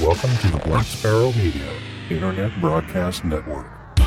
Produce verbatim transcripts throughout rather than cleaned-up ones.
Welcome to the Black Sparrow Media Internet Broadcast Network.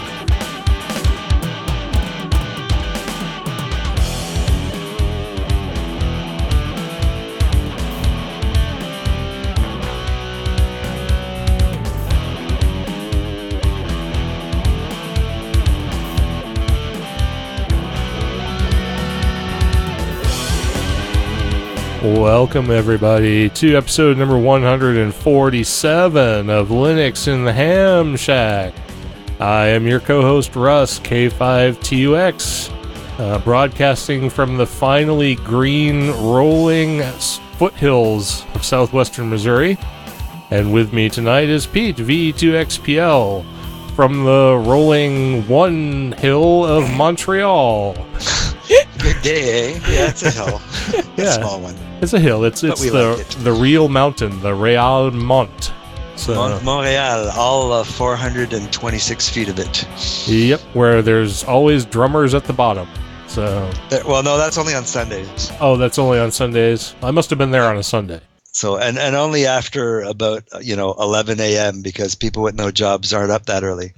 Welcome everybody to episode number one hundred forty-seven of Linux in the Ham Shack. I am your co-host Russ, K five T U X, uh, broadcasting from the finally green rolling foothills of southwestern Missouri. And with me tonight is Pete, V two X P L, from the rolling one hill of Montreal. Good day, eh? Yeah, it's a hill. Yeah, a small one. It's a hill. It's it's the like it. the real mountain, the Real Mont. So, Mont Montreal, all uh, four hundred twenty-six feet of it. Yep, where there's always drummers at the bottom. So. There, well, no, that's only on Sundays. Oh, that's only on Sundays. I must have been there on a Sunday. So, and, and only after about you know eleven a.m. because people with no jobs aren't up that early.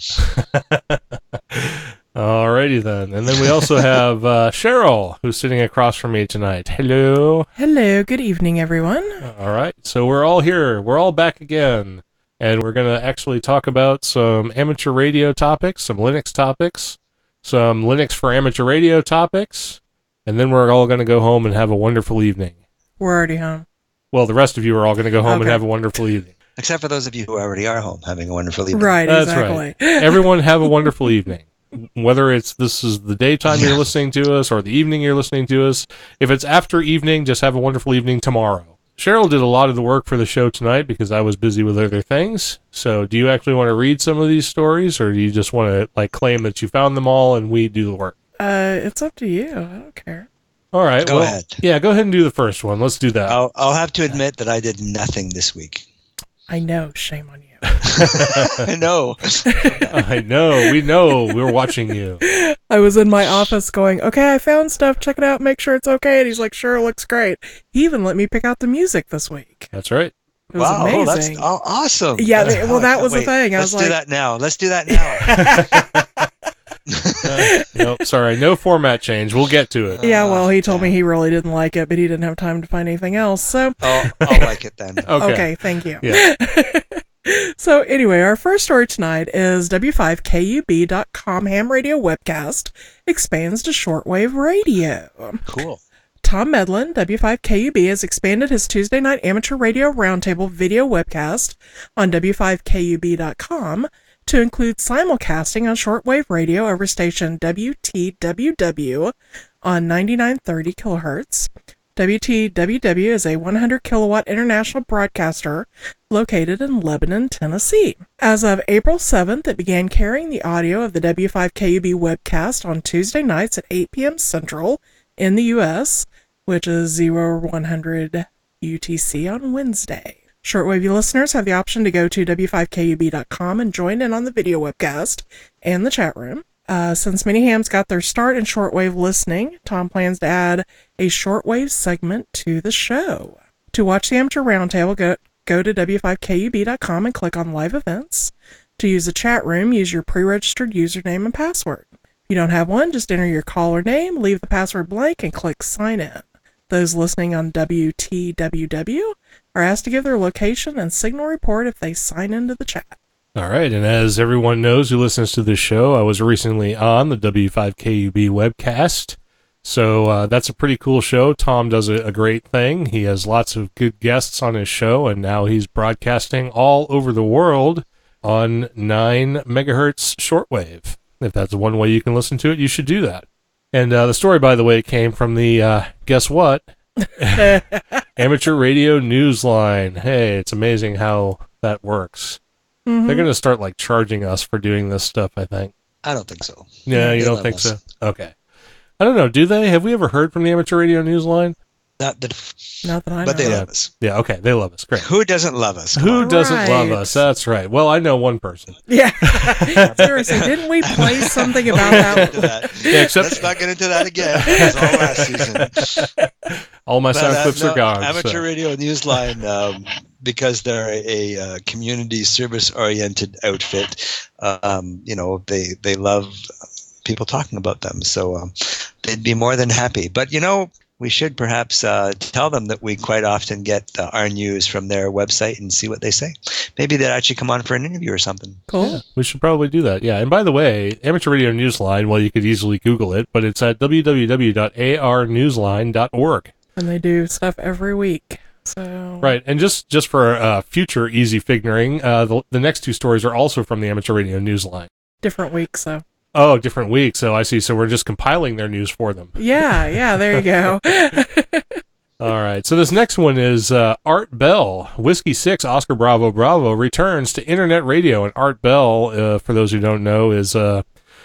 Alrighty then. And then we also have uh, Cheryl, who's sitting across from me tonight. Hello. Hello. Good evening, everyone. All right. So we're all here. We're all back again. And we're going to actually talk about some amateur radio topics, some Linux topics, some Linux for amateur radio topics, and then we're all going to go home and have a wonderful evening. We're already home. Well, the rest of you are all going to go home okay. and have a wonderful evening. Except for those of you who already are home having a wonderful evening. Right, That's exactly. right. Everyone have a wonderful evening. Whether it's this is the daytime you're listening to us or the evening you're listening to us. If it's after evening, just have a wonderful evening tomorrow. Cheryl did a lot of the work for the show tonight because I was busy with other things. So do you actually want to read some of these stories, or do you just want to like claim that you found them all and we do the work? Uh, it's up to you. I don't care. All right. Go well, ahead. Yeah, go ahead and do the first one. Let's do that. I'll, I'll have to admit that I did nothing this week. I know. Shame on you. I know. I know. We know. We're watching you. I was in my office going, okay, I found stuff. Check it out. Make sure it's okay. And he's like, sure, it looks great. He even let me pick out the music this week. That's right. It was wow, amazing. Oh, that's oh, awesome. Yeah, they, well, that was Wait, the thing. I let's was like, do that now. Let's do that now. uh, nope, sorry, no format change. We'll get to it. yeah, well, he told me he really didn't like it, but he didn't have time to find anything else. So, oh, I'll like it then. Okay. okay, thank you. Yeah. So anyway, our first story tonight is W five K U B dot com ham radio webcast expands to shortwave radio. Cool. Tom Medlin, W five K U B, has expanded his Tuesday night amateur radio roundtable video webcast on W five K U B dot com to include simulcasting on shortwave radio over station W T W W on ninety-nine thirty kilohertz. W T W W is a one hundred kilowatt international broadcaster located in Lebanon, Tennessee. As of April seventh, it began carrying the audio of the W five K U B webcast on Tuesday nights at eight p.m. Central in the U S, which is one hundred U T C on Wednesday. Shortwave listeners have the option to go to W five K U B dot com and join in on the video webcast and the chat room. Uh, since many hams got their start in shortwave listening, Tom plans to add a shortwave segment to the show. To watch the amateur roundtable, go, go to W five K U B dot com and click on live events. To use the chat room, use your pre-registered username and password. If you don't have one, just enter your caller name, leave the password blank, and click sign in. Those listening on W T W W are asked to give their location and signal report if they sign into the chat. All right, and as everyone knows who listens to this show, I was recently on the W five K U B webcast, so uh, that's a pretty cool show. Tom does a, a great thing. He has lots of good guests on his show, and now he's broadcasting all over the world on nine megahertz shortwave. If that's one way you can listen to it, you should do that. And uh, the story, by the way, came from the, uh, guess what? Amateur Radio Newsline. Hey, it's amazing how that works. Mm-hmm. They're going to start like charging us for doing this stuff, I think. I don't think so. Yeah, you They don't love think us. so? Okay. I don't know. Do they? Have we ever heard from the Amateur Radio Newsline? Not that, Not that I know. but they Yeah. love us. Yeah, okay. They love us. Great. Who doesn't love us? Come Who on. doesn't love Right. us? That's right. Well, I know one person. Yeah. Seriously, didn't we play something about Get into that? that. Yeah, except- Let's not get into that again. It was all last season. All my But, sound uh, clips no, are gone. Amateur so. Radio Newsline. Um, because they're a, a uh, community service-oriented outfit, um, you know, they they love people talking about them. So um, they'd be more than happy. But, you know, we should perhaps uh, tell them that we quite often get uh, our news from their website and see what they say. Maybe they'd actually come on for an interview or something. Cool. Yeah, we should probably do that. Yeah. And by the way, Amateur Radio Newsline, well, you could easily Google it, but it's at w w w dot a r newsline dot org. And they do stuff every week. So Right. And just, just for uh, future easy figuring, uh, the, the next two stories are also from the Amateur Radio Newsline. different weeks, so. Oh, different weeks. So I see. So we're just compiling their news for them. Yeah, yeah, there you go. All right. So this next one is uh, Art Bell, Whiskey six, Oscar Bravo Bravo, returns to internet radio. And Art Bell, uh, for those who don't know, is a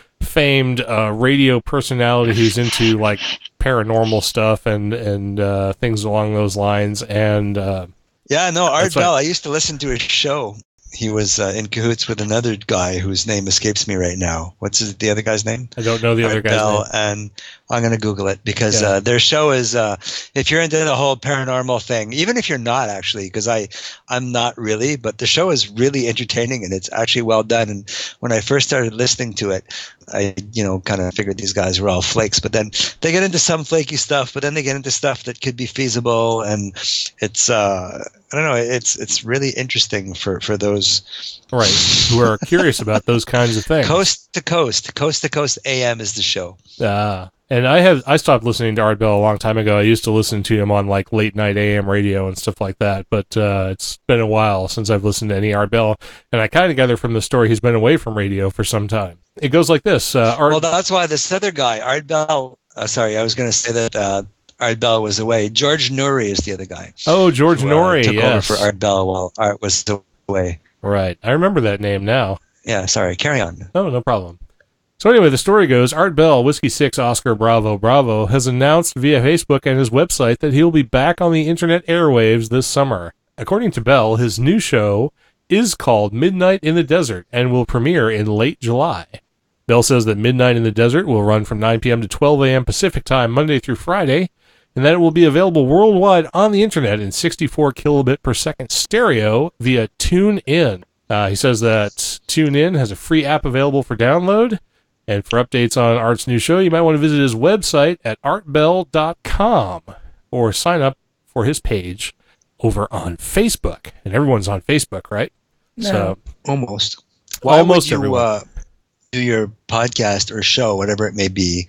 famed uh, radio personality who's into like paranormal stuff and, and uh, things along those lines. And uh, yeah, no, Art That's Bell, right. I used to listen to his show. He was uh, in cahoots with another guy whose name escapes me right now. What's his, the other guy's name? I don't know the Art other guy's Bell, name. and I'm going to Google it because Yeah. uh, their show is, uh, if you're into the whole paranormal thing, even if you're not actually, because I, I'm not really, but the show is really entertaining and it's actually well done. And when I first started listening to it, I, you know, kind of figured these guys were all flakes, but then they get into some flaky stuff, but then they get into stuff that could be feasible. And it's, uh, I don't know, it's, it's really interesting for, for those Right. Who are curious about those kinds of things. coast to coast, coast to coast A M is the show. Ah, and I have I stopped listening to Art Bell a long time ago. I used to listen to him on like late night A M radio and stuff like that, but uh, it's been a while since I've listened to any Art Bell, and I kind of gather from the story he's been away from radio for some time. It goes like this: uh, Art. Well, that's why this other guy, Art Bell. Uh, sorry, I was going to say that uh, Art Bell was away. George Noory is the other guy. oh, George who, uh, Noory, took yes, over for Art Bell while Art was away. right. I remember that name now. Yeah, sorry. Carry on. Oh, no problem. So anyway, the story goes, Art Bell, Whiskey six, Oscar Bravo Bravo, has announced via Facebook and his website that he'll be back on the internet airwaves this summer. According to Bell, his new show is called Midnight in the Desert and will premiere in late July. Bell says that Midnight in the Desert will run from nine p.m. to twelve a.m. Pacific time, Monday through Friday, and that it will be available worldwide on the internet in sixty-four kilobit per second stereo via TuneIn. Uh, he says that TuneIn has a free app available for download. And for updates on Art's new show, you might want to visit his website at art bell dot com or sign up for his page over on Facebook. And everyone's on Facebook, right? No. So Almost. Well, Why almost would you everyone. uh, do your podcast or show, whatever it may be,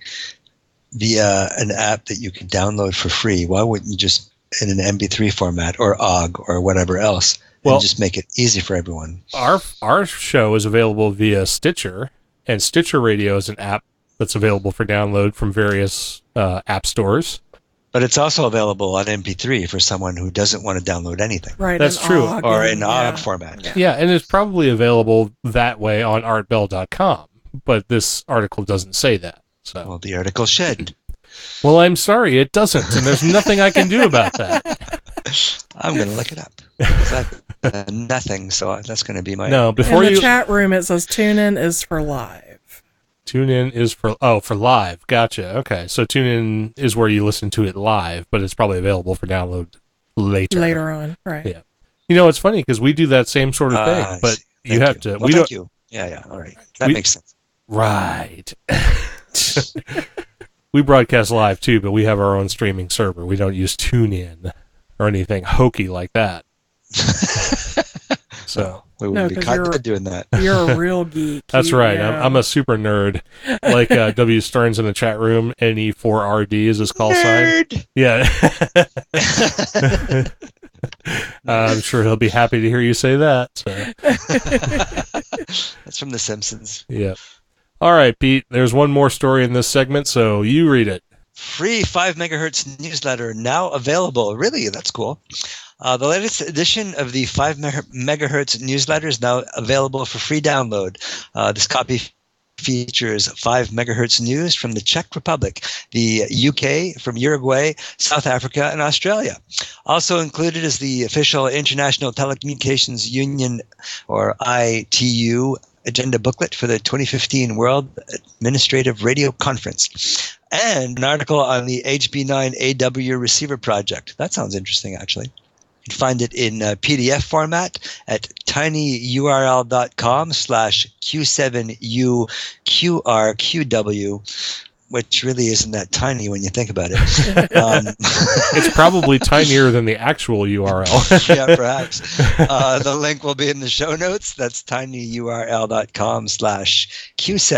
via an app that you can download for free? Why wouldn't you just in an M P three format or O G or whatever else Well- and just make it easy for everyone? our our show is available via Stitcher, and Stitcher Radio is an app that's available for download from various uh, app stores. But it's also available on M P three for someone who doesn't want to download anything, Right. That's an true. O G or and- in yeah. O G format. Yeah. Yeah, and it's probably available that way on art bell dot com, but this article doesn't say that. So, Well, the article should. well, I'm sorry, it doesn't, and there's nothing I can do about that. I'm going to look it up. That, uh, nothing, so that's going to be my... No, before In the you chat room, it says tune in is for live. tune in is for oh for live. Gotcha. Okay, so tune in is where you listen to it live, but it's probably available for download later. Later on, right? Yeah. You know, it's funny because we do that same sort of thing, Ah, I but see. you Thank have you. to. Well, we thank don't. you. Yeah, yeah, all right. That We- makes sense. Right. We broadcast live too, but we have our own streaming server. We don't use TuneIn or anything hokey like that. So We No, wouldn't be 'cause caught you're- doing that. You're a real geek. that's You right. know. I'm, I'm a super nerd, like uh, W Stearns in the chat room. N E four R D is his call sign. Nerd! Yeah. I'm sure he'll be happy to hear you say that. So. That's from The Simpsons. Yeah. All right, Pete. There's one more story in this segment, so you read it. Free five megahertz newsletter now available. Really, that's cool. Uh, the latest edition of the five megahertz newsletter is now available for free download. Uh, this copy f- features five megahertz news from the Czech Republic, the U K, from Uruguay, South Africa, and Australia. Also included is the official International Telecommunications Union, or I T U, agenda booklet for the twenty fifteen World Administrative Radio Conference, and an article on the H B nine A W receiver project. That sounds interesting, actually. You can find it in uh, P D F format at tinyurl.com slash Q7UQRQW, which really isn't that tiny when you think about it. Um, It's probably tinier than the actual U R L. yeah, perhaps. Uh, the link will be in the show notes. That's tinyurl.com slash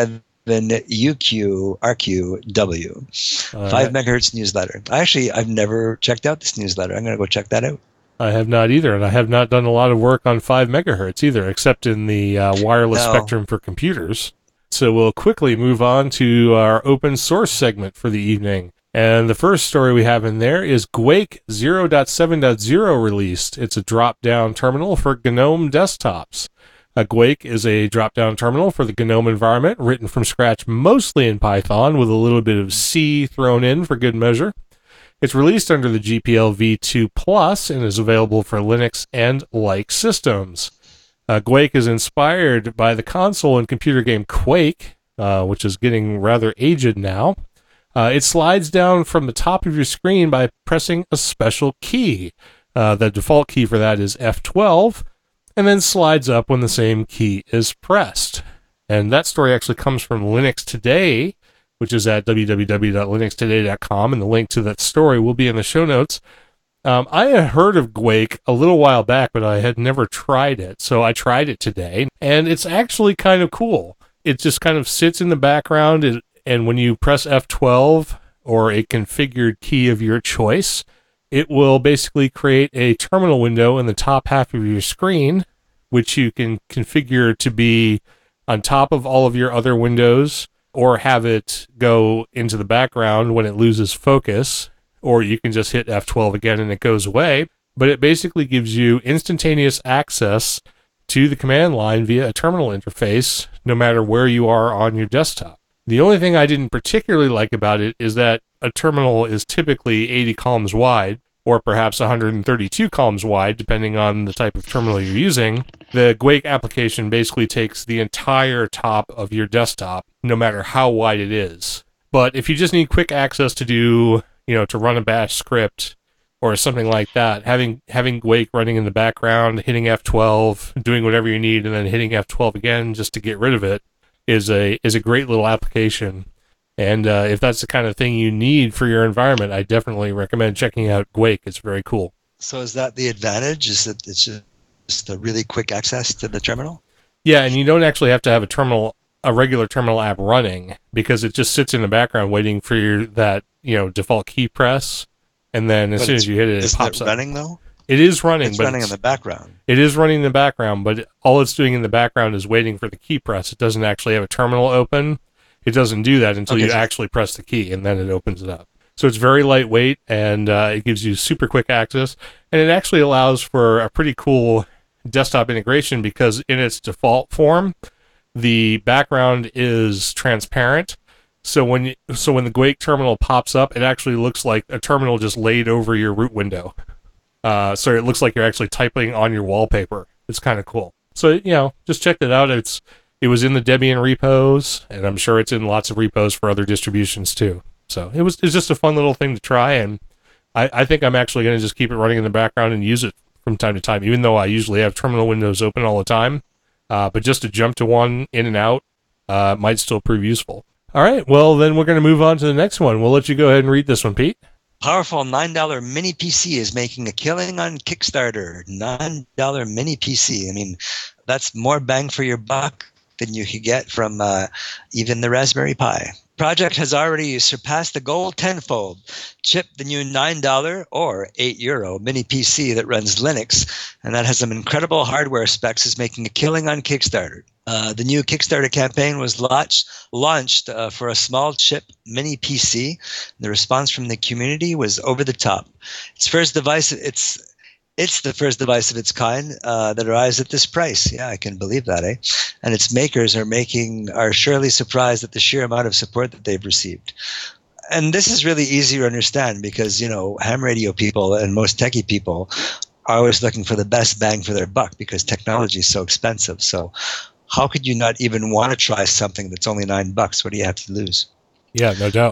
Q7UQRQW. Uh, Five megahertz newsletter. Actually, I've never checked out this newsletter. I'm going to go check that out. I have not either, and I have not done a lot of work on five megahertz either, except in the uh, wireless No. spectrum for computers. So we'll quickly move on to our open source segment for the evening. And the first story we have in there is Gwake zero point seven point zero released. It's a drop-down terminal for GNOME desktops. Uh, Gwake is a drop-down terminal for the GNOME environment, written from scratch mostly in Python, with a little bit of C thrown in for good measure. It's released under the G P L v two Plus and is available for Linux and like systems. Uh, Gwake is inspired by the console and computer game Quake, uh, which is getting rather aged now. Uh, it slides down from the top of your screen by pressing a special key. Uh, the default key for that is F twelve, and then slides up when the same key is pressed. And that story actually comes from Linux Today, which is at w w w dot linux today dot com, and the link to that story will be in the show notes. Um, I had heard of Gwake a little while back, but I had never tried it, so I tried it today, and it's actually kind of cool. It just kind of sits in the background, and, and when you press F twelve, or a configured key of your choice, it will basically create a terminal window in the top half of your screen, which you can configure to be on top of all of your other windows, or have it go into the background when it loses focus, or you can just hit F twelve again and it goes away. But it basically gives you instantaneous access to the command line via a terminal interface, no matter where you are on your desktop. The only thing I didn't particularly like about it is that a terminal is typically eighty columns wide, or perhaps one hundred thirty-two columns wide, depending on the type of terminal you're using. The Gwake application basically takes the entire top of your desktop, no matter how wide it is. But if you just need quick access to do, you know, to run a bash script or something like that, having having Gwake running in the background, hitting F twelve, doing whatever you need, and then hitting F twelve again just to get rid of it is a is a great little application. And uh, if that's the kind of thing you need for your environment, I definitely recommend checking out Gwake. It's very cool. So is that the advantage? Is that it's just a really quick access to the terminal? Yeah, and you don't actually have to have a terminal, a regular terminal app running, because it just sits in the background waiting for your that you know default key press, and then as But soon as you hit it, it Isn't pops it up. running though? It is running, It's but running it's, in the background. it is running in the background, but all it's doing in the background is waiting for the key press. It doesn't actually have a terminal open. It doesn't do that until Okay, you so- actually press the key, and then it opens it up. So it's very lightweight, and uh, it gives you super quick access, and it actually allows for a pretty cool desktop integration, because in its default form, the background is transparent. So when you, so when the Gwake terminal pops up, it actually looks like a terminal just laid over your root window. Uh, so it looks like you're actually typing on your wallpaper. It's kind of cool. So, you know, just check it out. It's It was in the Debian repos, and I'm sure it's in lots of repos for other distributions too. So it was, it was just a fun little thing to try, and I, I think I'm actually going to just keep it running in the background and use it from time to time, even though I usually have terminal windows open all the time. Uh, but just to jump to one in and out uh, might still prove useful. All right, well, then we're going to move on to the next one. We'll let you go ahead and read this one, Pete. Powerful nine dollar mini P C is making a killing on Kickstarter. nine dollar mini P C. I mean, that's more bang for your buck than you could get from uh, even the Raspberry Pi. Project has already surpassed the goal tenfold. Chip the new nine dollar or eight euro mini P C that runs Linux, and that has some incredible hardware specs, is making a killing on Kickstarter. Uh, the new Kickstarter campaign was launched, launched uh, for a small chip mini P C. The response from the community was over the top. Its first device, it's It's the first device of its kind uh, that arrives at this price. Yeah, I can believe that, eh? And its makers are making are surely surprised at the sheer amount of support that they've received. And this is really easy to understand because, you know, ham radio people and most techie people are always looking for the best bang for their buck because technology is so expensive. So how could you not even want to try something that's only nine bucks? What do you have to lose? Yeah, no doubt. Um,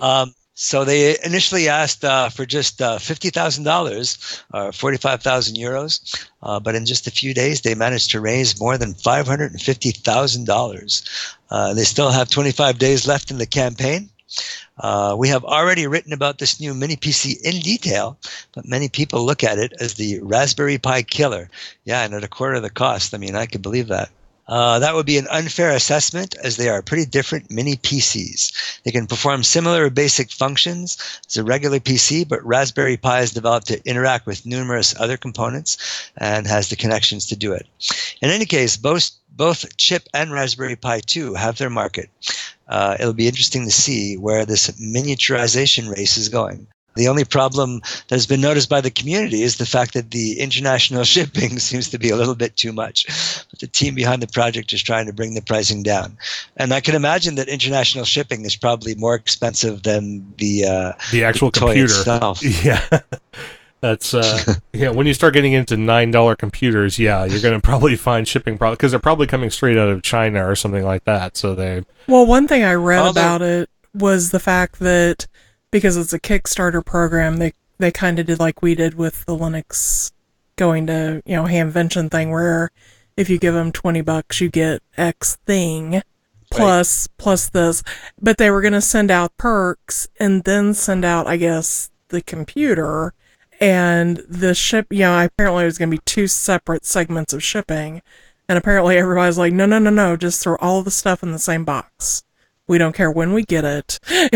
So they initially asked uh, for just uh, fifty thousand dollars, or forty-five thousand euros, uh, but in just a few days they managed to raise more than five hundred fifty thousand dollars. Uh, they still have twenty-five days left in the campaign. Uh, we have already written about this new mini P C in detail, but many people look at it as the Raspberry Pi killer. Yeah, and at a quarter of the cost. I mean, I could believe that. Uh, that would be an unfair assessment, as they are pretty different mini P Cs. They can perform similar basic functions as a regular P C, but Raspberry Pi is developed to interact with numerous other components and has the connections to do it. In any case, both, both Chip and Raspberry Pi two have their market. Uh, it'll be interesting to see where this miniaturization race is going. The only problem that has been noticed by the community is the fact that the international shipping seems to be a little bit too much. But the team behind the project is trying to bring the pricing down. And I can imagine that international shipping is probably more expensive than the uh, the actual the toy computer itself. Yeah. That's uh yeah, when you start getting into nine dollar computers, yeah, you're going to probably find shipping problems because they're probably coming straight out of China or something like that. So they Well, one thing I read Although- about it was the fact that because it's a Kickstarter program, they they kind of did like we did with the Linux going to, you know, Hamvention thing, where if you give them twenty bucks, you get X thing plus plus this. But they were going to send out perks and then send out, I guess, the computer and the ship. You know, apparently it was going to be two separate segments of shipping, and apparently everybody's like, no, no, no, no, just throw all the stuff in the same box. We don't care when we get it.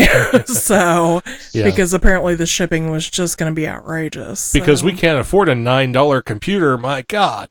So, Yeah. because apparently the shipping was just going to be outrageous. because so. we can't afford a nine dollar computer, my god.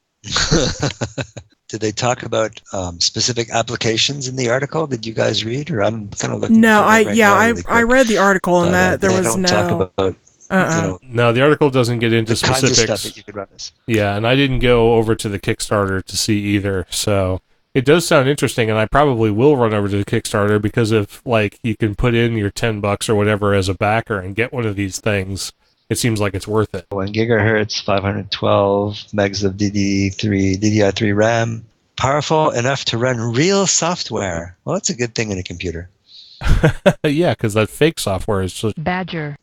Did they talk about um, specific applications in the article? Did you guys read? Or I'm kind of looking. No, through I it right yeah, now I really I quick. read the article and Uh, that there they was don't no. talk about uh-uh. you know, No, the article doesn't get into the kinds of specifics. stuff that you could run this. Yeah, and I didn't go over to the Kickstarter to see either. So it does sound interesting, and I probably will run over to the Kickstarter because if like you can put in your ten bucks or whatever as a backer and get one of these things, it seems like it's worth it. One gigahertz, five hundred twelve megs of D D three, D D R three RAM, powerful enough to run real software. Well, that's a good thing in a computer. Yeah, because that fake software is just Badger.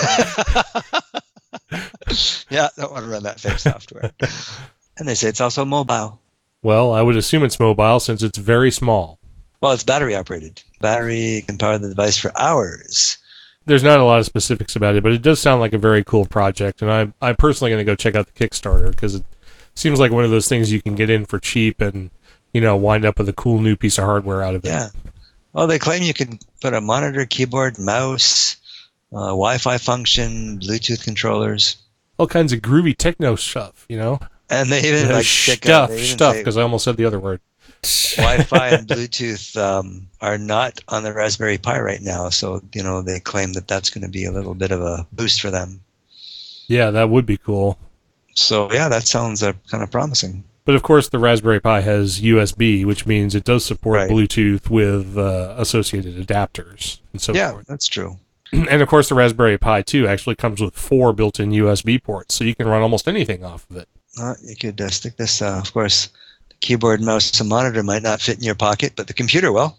Yeah, don't want to run that fake software. And they say it's also mobile. well, I would assume it's mobile since it's very small. Well, it's battery operated. Battery can power the device for hours. There's not a lot of specifics about it, but it does sound like a very cool project, and I'm I'm personally going to go check out the Kickstarter because it seems like one of those things you can get in for cheap and you know wind up with a cool new piece of hardware out of it. Yeah. Well, they claim you can put a monitor, keyboard, mouse, uh, Wi-Fi function, Bluetooth controllers, All kinds of groovy techno stuff, you know. and they even Uh, like stick a- stuff, they even stuff, say because I almost said the other word. Wi-Fi and Bluetooth um, are not on the Raspberry Pi right now, so you know they claim that that's going to be a little bit of a boost for them. Yeah, that would be cool. So yeah, that sounds uh, kind of promising. But of course, the Raspberry Pi has U S B, which means it does support Right. Bluetooth with uh, associated adapters and so Yeah, forth. that's true. And of course, the Raspberry Pi two actually comes with four built-in U S B ports, so you can run almost anything off of it. Uh, you could uh, stick this. Uh, of course, the keyboard, mouse, and monitor might not fit in your pocket, but the computer will.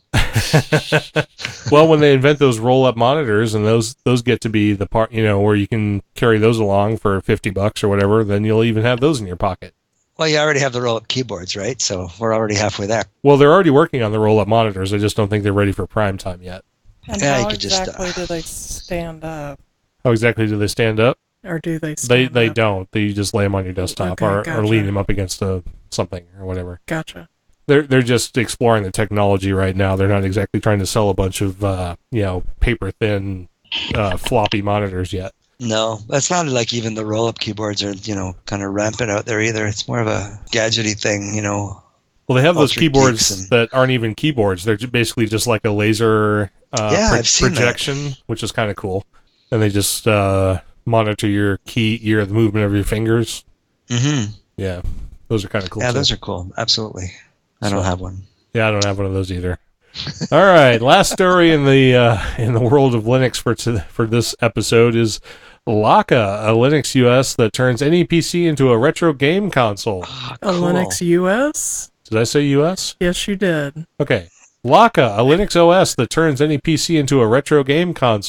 Well, when they invent those roll-up monitors and those those get to be the part, you know, where you can carry those along for fifty bucks or whatever, then you'll even have those in your pocket. Well, you already have the roll-up keyboards, right? So we're already halfway there. Well, they're already working on the roll-up monitors. I just don't think they're ready for prime time yet. And Yeah, you how could just, uh, exactly do they stand up, How exactly do they stand up? or do they? They Stand they up? don't. They just lay them on your desktop Okay, or, or gotcha. lean them up against a something or whatever. Gotcha. They're they're just exploring the technology right now. They're not exactly trying to sell a bunch of uh, you know paper thin uh, floppy monitors yet. No, that's not like even the roll-up keyboards are, you know, kind of rampant out there either. It's more of a gadgety thing, you know. Well, they have those Ultra keyboards geeks and- that aren't even keyboards. They're ju- basically just like a laser uh, Yeah, pro- I've seen that. projection, which is kind of cool. And they just uh, monitor your key, your the movement of your fingers. Mm-hmm. Yeah, those are kind of cool. Yeah, too. those are cool. Absolutely. I So- don't have one. Yeah, I don't have one of those either. All right, last story in the uh, in the world of Linux for to, for this episode is Laka, a Linux U S that turns any P C into a retro game console. Ah, A cool. Linux U S? Did I say U S? Yes, you did. Okay. Laka, a Linux O S that turns any P C into a retro game console.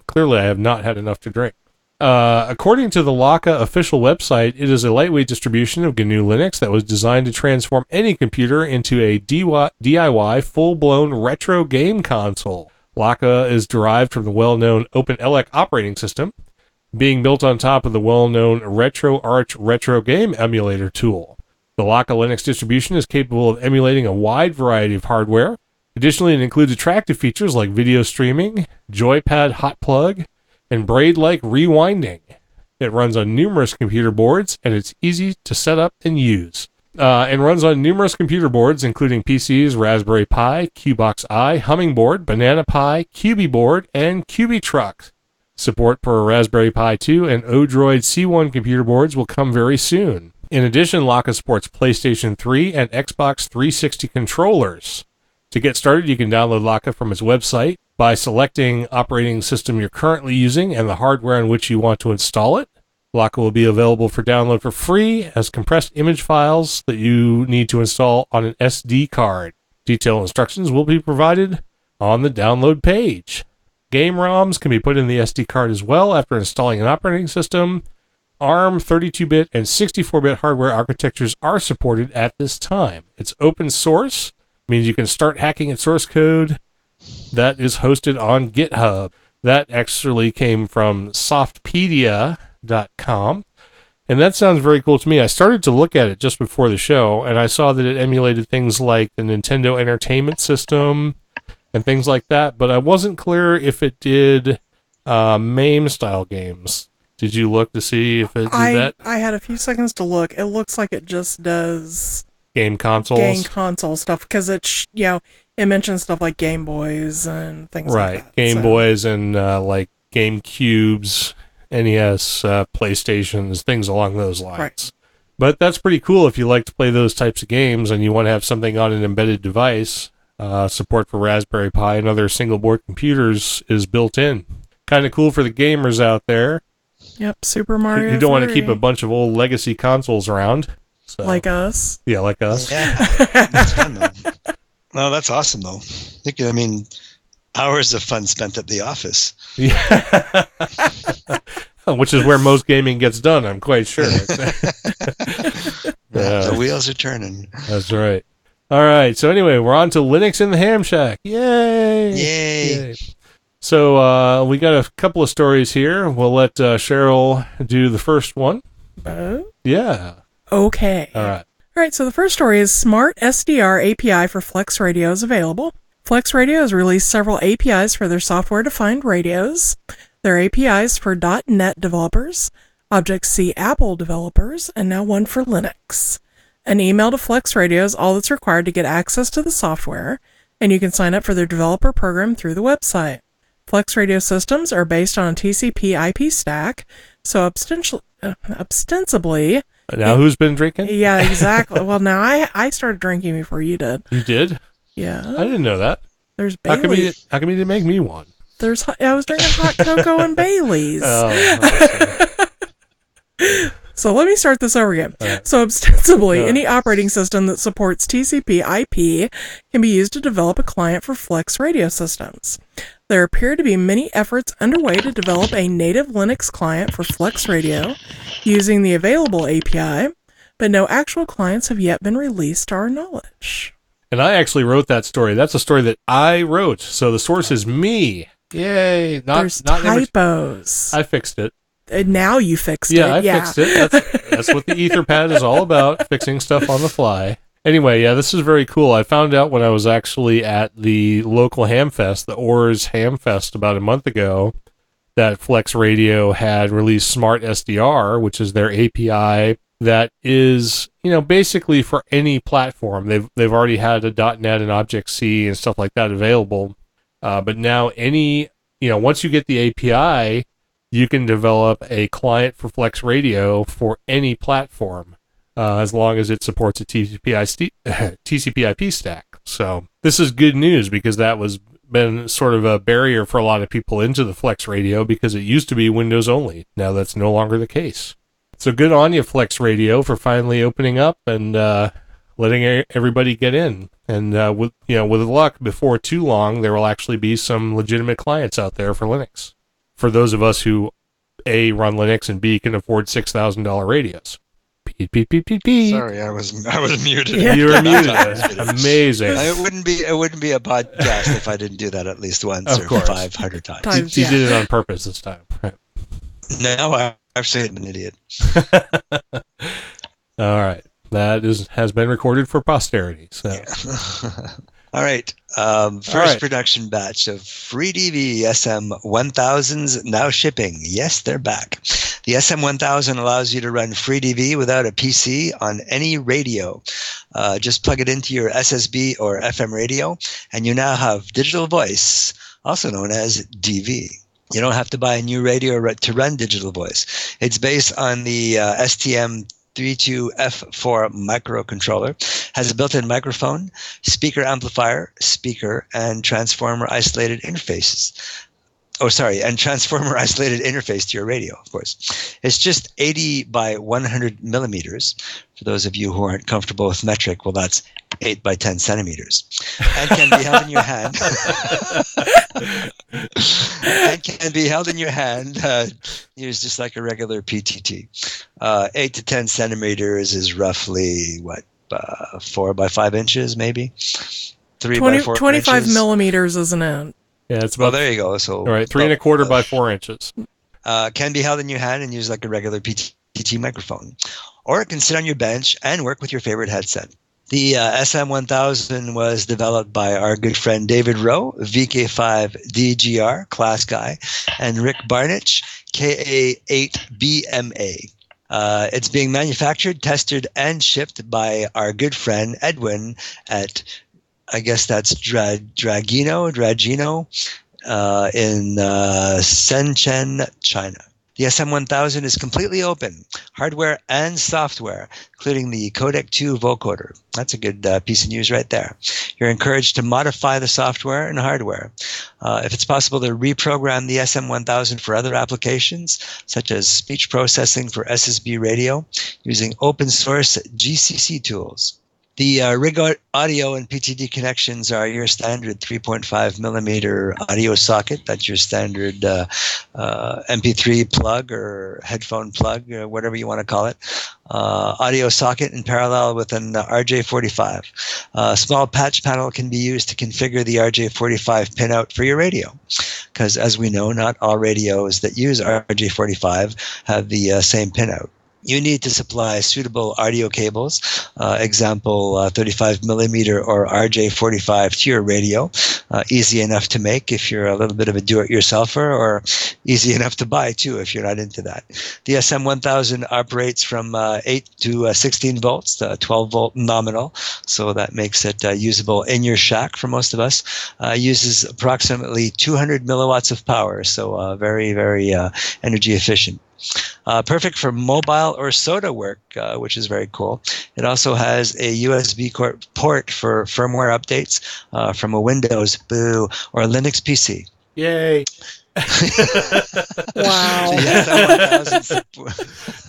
clearly I have not had enough to drink. Uh, according to the Laka official website, it is a lightweight distribution of G N U Linux that was designed to transform any computer into a D I Y full-blown retro game console. Laka is derived from the well-known OpenELEC operating system, being built on top of the well-known RetroArch retro game emulator tool. The Laka Linux distribution is capable of emulating a wide variety of hardware. Additionally, it includes attractive features like video streaming, joypad hot plug, and braid-like rewinding. It runs on numerous computer boards, and it's easy to set up and use. Uh, and runs on numerous computer boards, including P Cs, Raspberry Pi, Qbox i, Hummingboard, Banana Pi, Q B Board, and Q B Truck. Support for Raspberry Pi two and Odroid C one computer boards will come very soon. In addition, Laka supports PlayStation three and Xbox three sixty controllers. To get started, you can download Laka from its website by selecting operating system you're currently using and the hardware on which you want to install it. Laka will be available for download for free as compressed image files that you need to install on an S D card. Detailed instructions will be provided on the download page. Game ROMs can be put in the S D card as well after installing an operating system. ARM, thirty-two bit, and sixty-four bit hardware architectures are supported at this time. It's open source, means you can start hacking at source code that is hosted on GitHub. That actually came from softpedia dot com, and that sounds very cool to me. I started to look at it just before the show, and I saw that it emulated things like the Nintendo Entertainment System and things like that, but I wasn't clear if it did uh, MAME-style games. Did you look to see if it did I, that? I had a few seconds to look. It looks like it just does Game consoles? game console stuff, because it, sh- you know, it mentions stuff like Game Boys and things right. like that. Game so. Boys and uh, like Game Cubes, N E S, uh, PlayStations, things along those lines. Right. But that's pretty cool if you like to play those types of games and you want to have something on an embedded device. Uh, support for Raspberry Pi and other single-board computers is built in. Kind of cool for the gamers out there. Yep, Super Mario You don't want to three. keep a bunch of old legacy consoles around. So. Like us. Yeah, like us. Yeah, that's fun though. No, that's awesome though. I think, I mean, hours of fun spent at the office. Yeah. Which is where most gaming gets done, I'm quite sure. Yeah, the wheels are turning. That's right. All right. So anyway, we're on to Linux in the Ham Shack. Yay! Yay! Yay. So uh, we got a couple of stories here. We'll let uh, Cheryl do the first one. Oh, Yeah. okay. All right. All right, so the first story is Smart S D R A P I for Flex Radio is available. Flex Radio has released several A P Is for their software-defined radios. There are A P Is for .NET developers, Object-C Apple developers, and now one for Linux. An email to Flex Radio is all that's required to get access to the software, and you can sign up for their developer program through the website. Flex Radio systems are based on a T C P I P stack, so ostensibly, uh, ostensibly Now, who's been drinking? yeah, exactly. Well, now I I started drinking before you did. You did? Yeah. I didn't know that. There's How come, you, Bailey's. how come you didn't make me one? There's hot- I was drinking hot cocoa and Bailey's. Oh, I see. So let me start this over again. Right. So ostensibly, Yeah. any operating system that supports T C P I P can be used to develop a client for Flex Radio systems. There appear to be many efforts underway to develop a native Linux client for Flex Radio using the available A P I, but no actual clients have yet been released to our knowledge. And I actually wrote that story. That's a story that I wrote. So the source is me. Yay. Not, There's not never- typos. I fixed it. And now you fixed Yeah, I it. Yeah, fixed it. That's, that's what the Etherpad is all about, fixing stuff on the fly. Anyway, yeah, this is very cool. I found out when I was actually at the local Hamfest, the Oars Hamfest, about a month ago, that Flex Radio had released Smart S D R, which is their A P I that is, you know, basically for any platform. They've they've already had a .NET and Object-C and stuff like that available, uh, but now any, you know, once you get the A P I, you can develop a client for Flex Radio for any platform, uh, as long as it supports a T C P I P stack. So this is good news because that was been sort of a barrier for a lot of people into the Flex Radio because it used to be Windows only. Now that's no longer the case. So good on you, Flex Radio, for finally opening up and uh, letting everybody get in. And uh, with you know, with luck, before too long, there will actually be some legitimate clients out there for Linux. for those of us who A, run Linux, and B, can afford six thousand dollars radios. Beep, beep, beep, beep, beep. Sorry, I was I was muted. Yeah. You were muted. Amazing. It wouldn't be it wouldn't be a podcast if I didn't do that at least once Of or course. five hundred times. Times, You yeah. did it on purpose this time. No, I actually am an idiot. All right. That is has been recorded for posterity. So All right. Um, first All right. production batch of FreeDV S M one thousands now shipping. Yes, they're back. The S M one thousand allows you to run FreeDV without a P C on any radio. Uh, just plug it into your S S B or F M radio, and you now have digital voice, also known as D V. You don't have to buy a new radio ru- to run digital voice. It's based on the uh, S T M thirty-two F four microcontroller, has a built-in microphone, speaker amplifier, speaker, and transformer isolated interfaces. Oh, sorry, and transformer isolated interface to your radio, of course. It's just eighty by one hundred millimeters. For those of you who aren't comfortable with metric, well, that's eight by ten centimeters. And can be held in your hand. and can be held in your hand, uh, used just like a regular P T T. Uh, eight to ten centimeters is roughly, what, uh, four by five inches, maybe? Three twenty, by four twenty-five inches. millimeters is an inch. yeah, it's Well, about there you go. So, all right, three and a quarter by four inches. Uh, can be held in your hand and used like a regular P T T microphone. Or it can sit on your bench and work with your favorite headset. The uh, S M one thousand was developed by our good friend David Rowe, V K five D G R, class guy, and Rick Barnich, K A eight B M A. Uh, it's being manufactured, tested, and shipped by our good friend Edwin at, I guess that's Dra- Dragino, Dragino, uh, in uh, Shenzhen, China. The S M one thousand is completely open, hardware and software, including the Codec two vocoder. That's a good uh, piece of news right there. You're encouraged to modify the software and hardware. Uh, if it's possible to reprogram the S M one thousand for other applications, such as speech processing for S S B radio, using open source G C C tools. The uh, rig audio and P T D connections are your standard three point five millimeter audio socket. That's your standard uh, uh, M P three plug or headphone plug, or whatever you want to call it. Uh, audio socket in parallel with an uh, R J forty-five. A uh, small patch panel can be used to configure the R J forty-five pinout for your radio. Because as we know, not all radios that use R J forty-five have the uh, same pinout. You need to supply suitable audio cables, uh, example uh, thirty-five millimeter or R J forty-five to your radio. Uh, easy enough to make if you're a little bit of a do-it-yourselfer, or easy enough to buy too if you're not into that. The S M one thousand operates from uh, eight to uh, sixteen volts, uh, twelve volt nominal, so that makes it uh, usable in your shack for most of us. Uh, uses approximately two hundred milliwatts of power, so uh, very, very uh, energy efficient. Uh, perfect for mobile or SOTA work, uh, which is very cool. It also has a U S B port for firmware updates uh, from a Windows, boo, or a Linux P C. Yay! Wow. The S M one thousand support-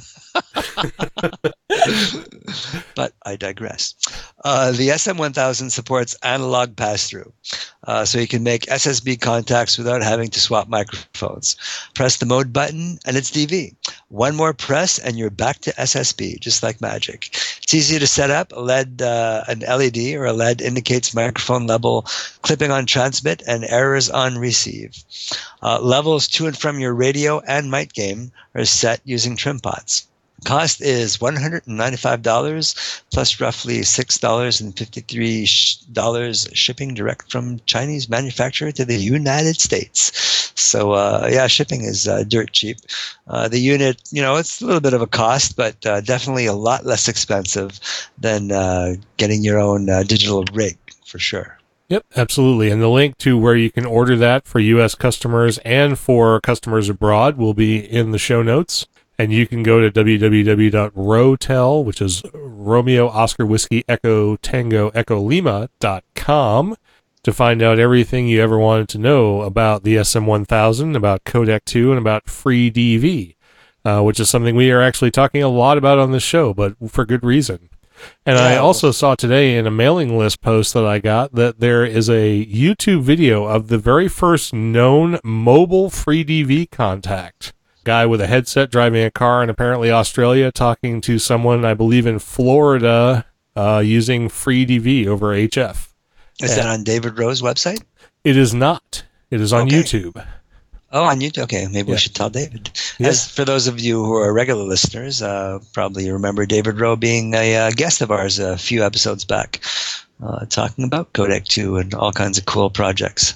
but I digress. Uh, the S M one thousand supports analog pass-through, uh, so you can make S S B contacts without having to swap microphones. Press the mode button, and it's D V. One more press, and you're back to S S B, just like magic. It's easy to set up. A L E D, uh, an L E D or a L E D indicates microphone level, clipping on transmit, and errors on receive. Uh, levels to and from your radio and mic game are set using trim pots. Cost is one hundred ninety-five dollars plus roughly six dollars and fifty-three cents shipping direct from Chinese manufacturer to the United States. So, uh, yeah, shipping is uh, dirt cheap. Uh, the unit, you know, it's a little bit of a cost, but uh, definitely a lot less expensive than uh, getting your own uh, digital rig, for sure. Yep, absolutely. And the link to where you can order that for U S customers and for customers abroad will be in the show notes. And you can go to w w w dot rotel, which is Romeo Oscar Whiskey Echo Tango Echo Lima dot com, to find out everything you ever wanted to know about the S M one thousand, about Codec two, and about FreeDV, uh, which is something we are actually talking a lot about on this show, but for good reason. And I Yeah. also saw today in a mailing list post that I got that there is a YouTube video of the very first known mobile free D V contact. Guy with a headset driving a car in apparently Australia talking to someone, I believe, in Florida uh, using free D V over H F. Is Yeah. that on David Rowe's website? It is not. It is on Okay. YouTube. Oh, on YouTube. Okay, maybe Yeah. we should tell David. Yeah. As for those of you who are regular listeners, uh, probably remember David Rowe being a uh, guest of ours a few episodes back, uh, talking about Codec two and all kinds of cool projects.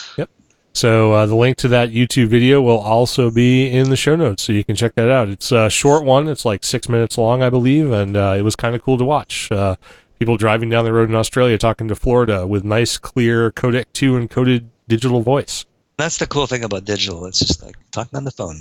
So uh, the link to that YouTube video will also be in the show notes, so you can check that out. It's a short one. It's like six minutes long, I believe, and uh, it was kind of cool to watch. Uh, people driving down the road in Australia talking to Florida with nice, clear Codec two encoded digital voice. That's the cool thing about digital. It's just like talking on the phone.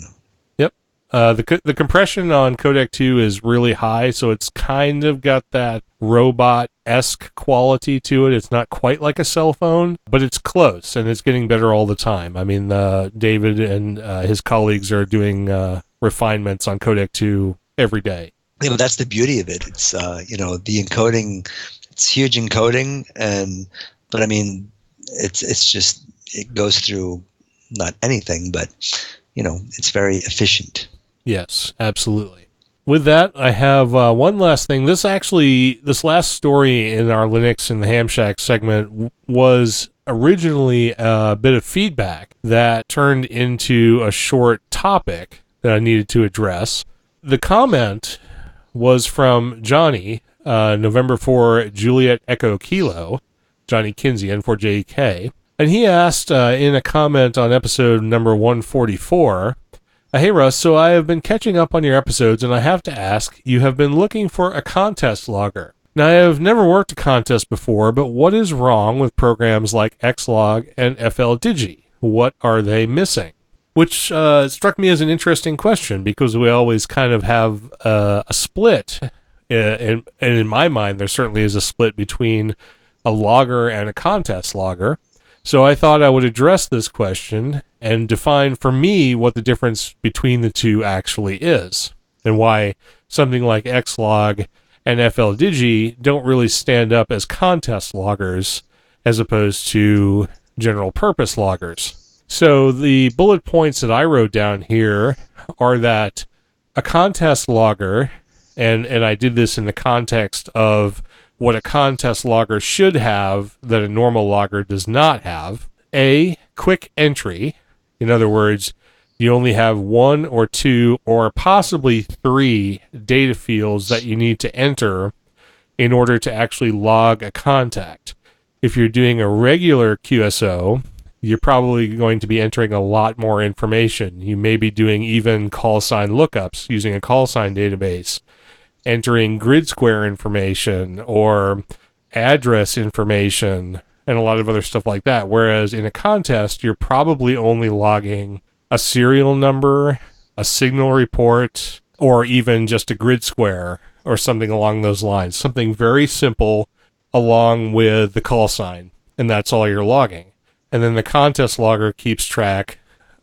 Uh, the co- the compression on Codec two is really high, so it's kind of got that robot-esque quality to it. It's not quite like a cell phone, but it's close, and it's getting better all the time. I mean, uh, David and uh, his colleagues are doing uh, refinements on Codec two every day. Yeah, but that's the beauty of it. It's uh, you know, the encoding. It's huge encoding, and but I mean, it's it's just it goes through not anything, but you know, it's very efficient. Yes, absolutely. With that, I have uh, one last thing. This actually, this last story in our Linux and the Ham Shack segment w- was originally a bit of feedback that turned into a short topic that I needed to address. The comment was from Johnny, uh, November fourth, Juliet Echo Kilo, Johnny Kinsey, N four J K, and he asked uh, in a comment on episode number one forty-four, Uh, hey Russ, so I have been catching up on your episodes and I have to ask, you have been looking for a contest logger. Now I have never worked a contest before, but what is wrong with programs like Xlog and FLDigi? What are they missing? Which uh, struck me as an interesting question because we always kind of have uh, a split, uh, and, and in my mind there certainly is a split between a logger and a contest logger. So I thought I would address this question and define for me what the difference between the two actually is, and why something like Xlog and FLDigi don't really stand up as contest loggers as opposed to general purpose loggers. So the bullet points that I wrote down here are that a contest logger, and, and I did this in the context of what a contest logger should have that a normal logger does not have. A, quick entry. In other words, you only have one or two or possibly three data fields that you need to enter in order to actually log a contact. If you're doing a regular Q S O, you're probably going to be entering a lot more information. You may be doing even call sign lookups using a call sign database, entering grid square information or address information and a lot of other stuff like that. Whereas in a contest, you're probably only logging a serial number, a signal report, or even just a grid square or something along those lines. Something very simple along with the call sign, and that's all you're logging. And then the contest logger keeps track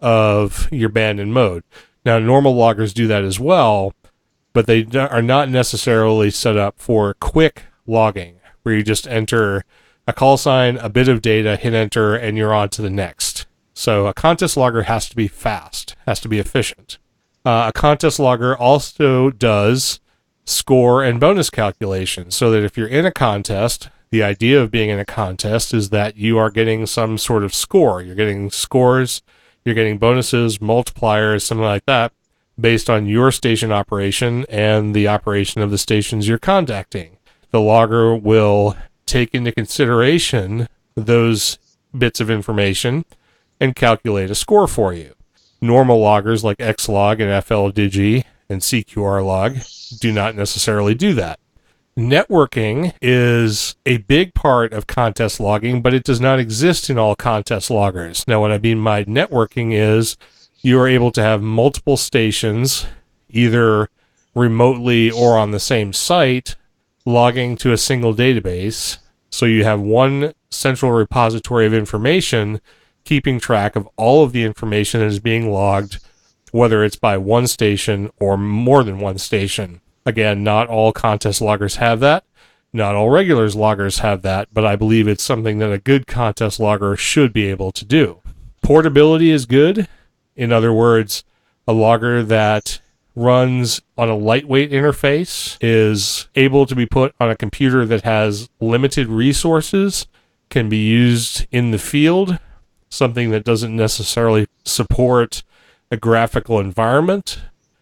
of your band and mode. Now, normal loggers do that as well, but they are not necessarily set up for quick logging, where you just enter a call sign, a bit of data, hit enter, and you're on to the next. So a contest logger has to be fast, has to be efficient. Uh, a contest logger also does score and bonus calculations, so that if you're in a contest, the idea of being in a contest is that you are getting some sort of score. You're getting scores, you're getting bonuses, multipliers, something like that, based on your station operation and the operation of the stations you're contacting. The logger will take into consideration those bits of information and calculate a score for you. Normal loggers like Xlog and FLDigi and C Q R log do not necessarily do that. Networking is a big part of contest logging, but it does not exist in all contest loggers. Now, what I mean by networking is you are able to have multiple stations, either remotely or on the same site, logging to a single database. So you have one central repository of information keeping track of all of the information that is being logged, whether it's by one station or more than one station. Again, not all contest loggers have that. Not all regulars loggers have that, but I believe it's something that a good contest logger should be able to do. Portability is good. In other words, a logger that runs on a lightweight interface is able to be put on a computer that has limited resources, can be used in the field, something that doesn't necessarily support a graphical environment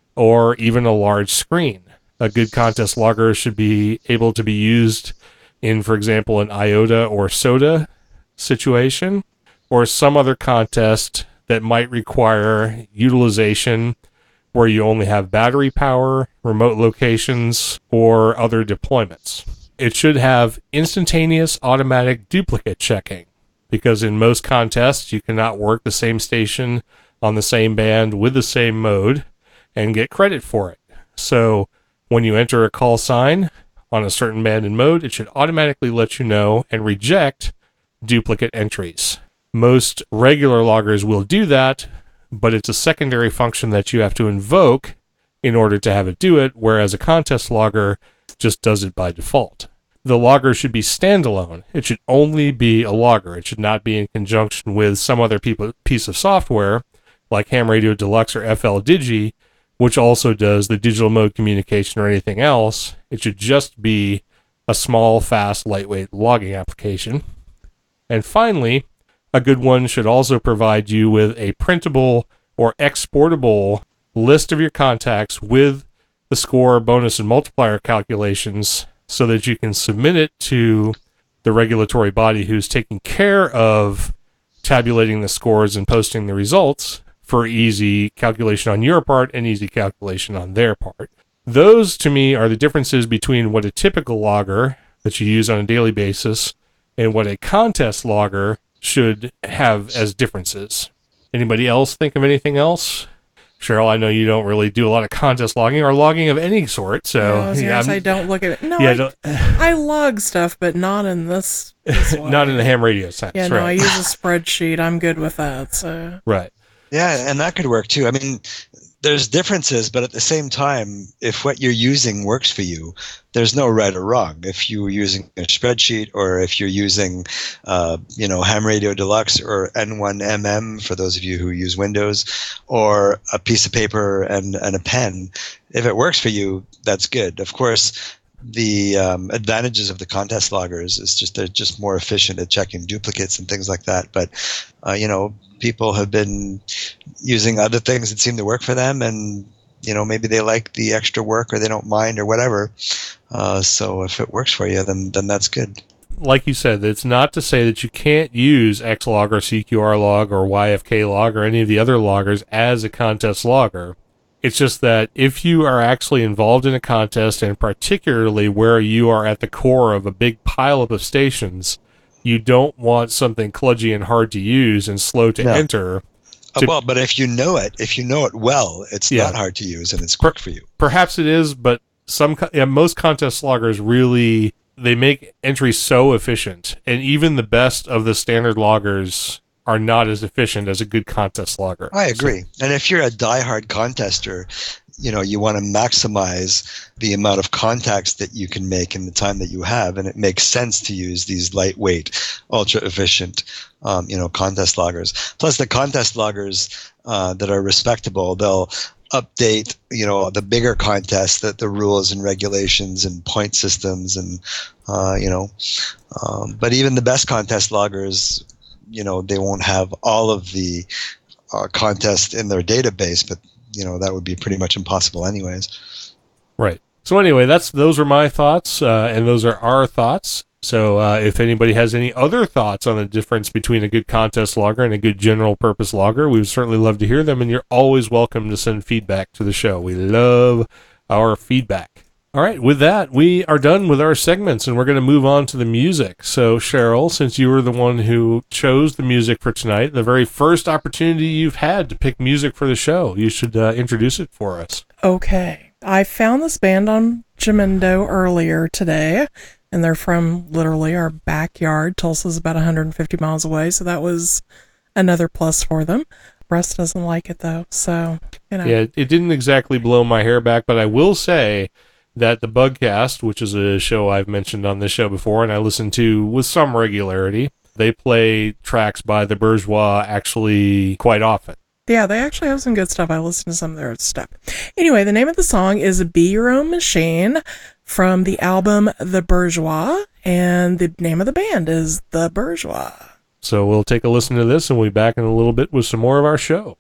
or even a large screen. A good contest logger should be able to be used in, for example, an I O T A or SOTA situation, or some other contest that might require utilization where you only have battery power, remote locations, or other deployments. It should have instantaneous automatic duplicate checking, because in most contests you cannot work the same station on the same band with the same mode and get credit for it. So when you enter a call sign on a certain band and mode, it should automatically let you know and reject duplicate entries. Most regular loggers will do that, but it's a secondary function that you have to invoke in order to have it do it, whereas a contest logger just does it by default. The logger should be standalone. It should only be a logger. It should not be in conjunction with some other piece of software like Ham Radio Deluxe or F L Digi, which also does the digital mode communication or anything else. It should just be a small, fast, lightweight logging application. And finally, a good one should also provide you with a printable or exportable list of your contacts with the score, bonus, and multiplier calculations so that you can submit it to the regulatory body who's taking care of tabulating the scores and posting the results for easy calculation on your part and easy calculation on their part. Those, to me, are the differences between what a typical logger that you use on a daily basis and what a contest logger should have as differences. Anybody else think of anything else? Cheryl, I know you don't really do a lot of contest logging or logging of any sort, so... Yeah, I was yeah, I don't look at it. No, yeah, I, don't, I log stuff, but not in this, this way. Not in the ham radio sense, Yeah, right. no, I use a spreadsheet. I'm good with that, so... Right. Yeah, and that could work too. I mean, there's differences, but at the same time, if what you're using works for you, there's no right or wrong. If you're using a spreadsheet, or if you're using, uh, you know, Ham Radio Deluxe or N one M M for those of you who use Windows, or a piece of paper and, and a pen, if it works for you, that's good. Of course, the um, advantages of the contest loggers is just they're just more efficient at checking duplicates and things like that. But, uh, you know, people have been using other things that seem to work for them, and you know, maybe they like the extra work or they don't mind or whatever. Uh, so if it works for you, then then that's good. Like you said, it's not to say that you can't use Xlog or C Q R log or Y F K log or any of the other loggers as a contest logger. It's just that if you are actually involved in a contest, and particularly where you are at the core of a big pileup of stations, you don't want something kludgy and hard to use and slow to No. enter. Uh, To- well, but if you know it, if you know it well, it's Yeah. not hard to use and it's quick for you. Perhaps it is, but some co- yeah, most contest loggers really, they make entries so efficient, and even the best of the standard loggers are not as efficient as a good contest logger. I agree. And if you're a diehard contester, you know, you want to maximize the amount of contacts that you can make in the time that you have, and it makes sense to use these lightweight, ultra efficient, um, you know, contest loggers. Plus, the contest loggers uh, that are respectable, they'll update, you know, the bigger contests, that the rules and regulations and point systems, and uh, you know, um, but even the best contest loggers, you know, they won't have all of the uh, contests in their database, but you know, that would be pretty much impossible anyways. Right. So anyway, that's those are my thoughts, uh, and those are our thoughts. So uh, if anybody has any other thoughts on the difference between a good contest logger and a good general purpose logger, we would certainly love to hear them, and you're always welcome to send feedback to the show. We love our feedback. All right, with that, we are done with our segments, and we're going to move on to the music. So, Cheryl, since you were the one who chose the music for tonight, the very first opportunity you've had to pick music for the show, you should uh, introduce it for us. Okay. I found this band on Jamendo earlier today, and they're from literally our backyard. Tulsa's about one hundred fifty miles away, so that was another plus for them. Russ doesn't like it, though, so, you know. Yeah, it didn't exactly blow my hair back, but I will say that the Bugcast, which is a show I've mentioned on this show before and I listen to with some regularity, they play tracks by the Bourgeois actually quite often. Yeah, they actually have some good stuff. I listen to some of their stuff. Anyway, the name of the song is Be Your Own Machine from the album The Bourgeois, and the name of the band is The Bourgeois. So we'll take a listen to this and we'll be back in a little bit with some more of our show.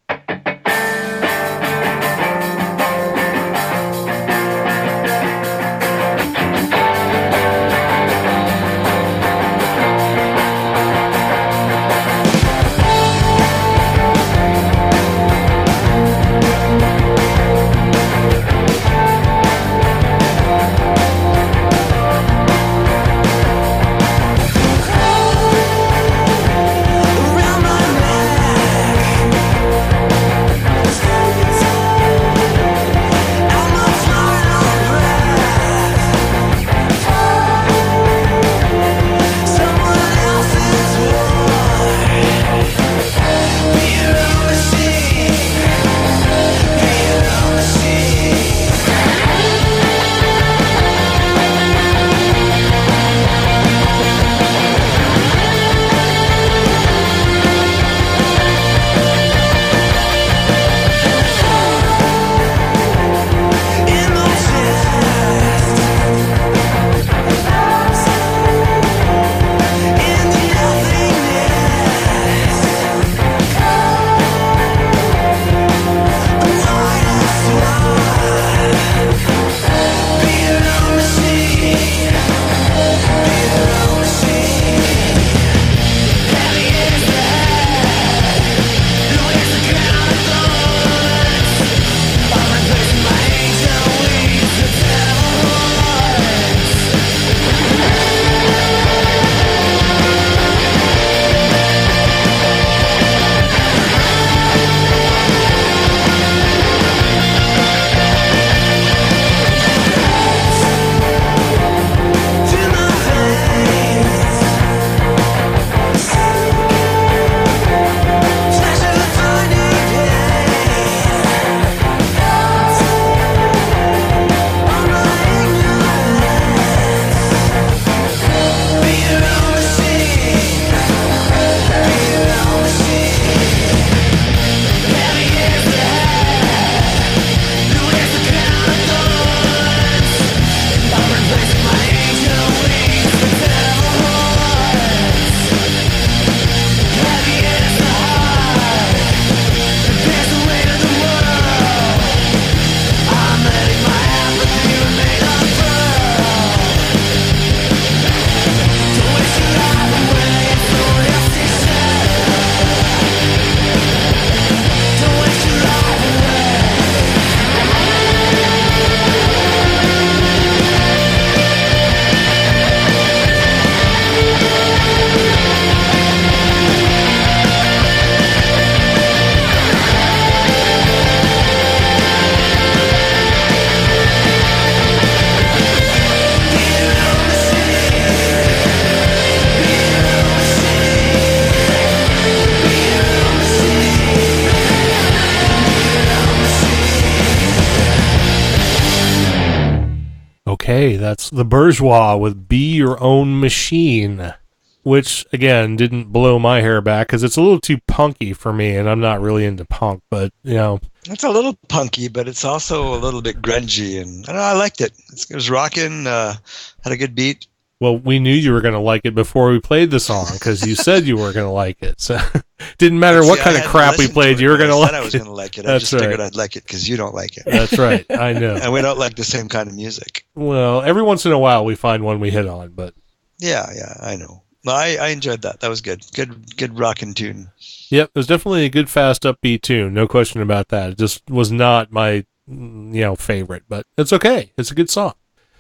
Okay, that's The Bourgeois with Be Your Own Machine, which, again, didn't blow my hair back because it's a little too punky for me, and I'm not really into punk, but, you know. It's a little punky, but it's also a little bit grungy, and I don't know, I liked it. It was rocking, uh, had a good beat. Well, we knew you were going to like it before we played the song because you said you were going to like it. So didn't matter what See, kind of crap we played, you were going to like it. I said I was going to like it. I That's just right. figured I'd like it because you don't like it. That's right. I know. And we don't like the same kind of music. Well, every once in a while we find one we hit on, but yeah, yeah, I know. I, I enjoyed that. That was good. Good, good rockin' tune. Yep, it was definitely a good, fast, upbeat tune. No question about that. It just was not my, you know, favorite, but it's okay. It's a good song.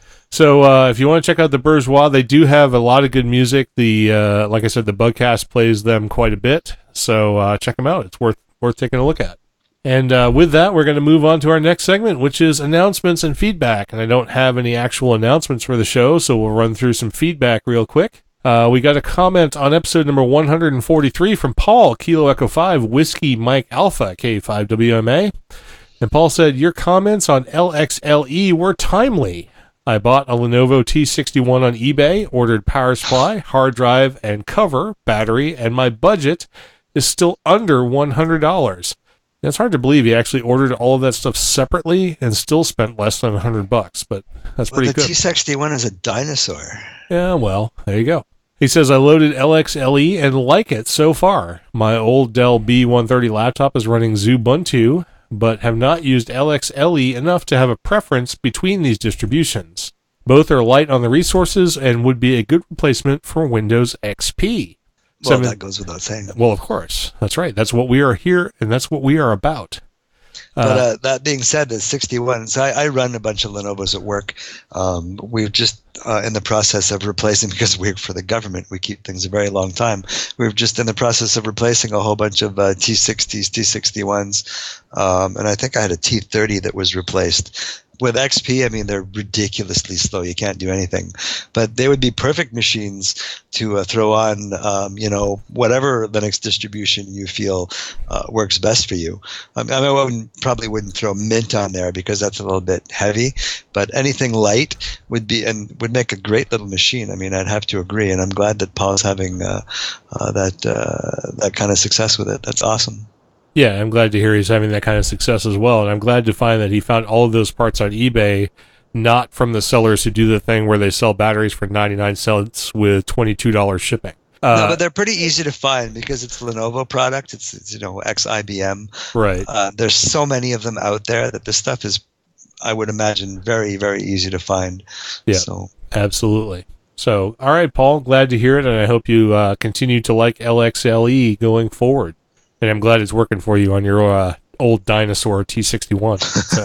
So uh, if you want to check out the Bourgeois, they do have a lot of good music. The uh, like I said, the Bugcast plays them quite a bit. So uh, check them out. It's worth worth taking a look at. And uh, with that, we're going to move on to our next segment, which is announcements and feedback. And I don't have any actual announcements for the show, so we'll run through some feedback real quick. Uh, we got a comment on episode number one hundred forty-three from Paul, Kilo Echo five, Whiskey Mike Alpha, K five W M A. And Paul said, your comments on L X L E were timely. I bought a Lenovo T sixty-one on eBay, ordered power supply, hard drive, and cover, battery, and my budget is still under one hundred dollars. It's hard to believe he actually ordered all of that stuff separately and still spent less than one hundred bucks, but that's Well, pretty the good. T sixty-one is a dinosaur. Yeah, well, there you go. He says, I loaded L X L E and like it so far. My old Dell B one thirty laptop is running Xubuntu, but have not used L X L E enough to have a preference between these distributions. Both are light on the resources and would be a good replacement for Windows X P. Well, Seven- that goes without saying. Well, of course. That's right. That's what we are here, and that's what we are about. But Uh, uh, that being said, the sixty-one, so I, I run a bunch of Lenovo's at work. Um, we're just uh, in the process of replacing, because we work for the government, we keep things a very long time. We're just in the process of replacing a whole bunch of uh, T sixties, T sixty-ones, um, and I think I had a T thirty that was replaced. With X P, I mean, they're ridiculously slow. You can't do anything. But they would be perfect machines to uh, throw on, um, you know, whatever Linux distribution you feel uh, works best for you. I mean, I wouldn't, probably wouldn't throw Mint on there because that's a little bit heavy. But anything light would be and would make a great little machine. I mean, I'd have to agree. And I'm glad that Paul's having uh, uh, that uh, that kind of success with it. That's awesome. Yeah, I'm glad to hear he's having that kind of success as well. And I'm glad to find that he found all of those parts on eBay, not from the sellers who do the thing where they sell batteries for ninety-nine cents with twenty-two dollars shipping. Uh, no, but they're pretty easy to find because it's a Lenovo product. It's, it's you know, ex-I B M. Right. Uh, there's so many of them out there that this stuff is, I would imagine, very, very easy to find. Yeah, So, absolutely. So, all right, Paul, glad to hear it, and I hope you uh, continue to like L X L E going forward. And I'm glad it's working for you on your uh, old dinosaur T sixty-one. So.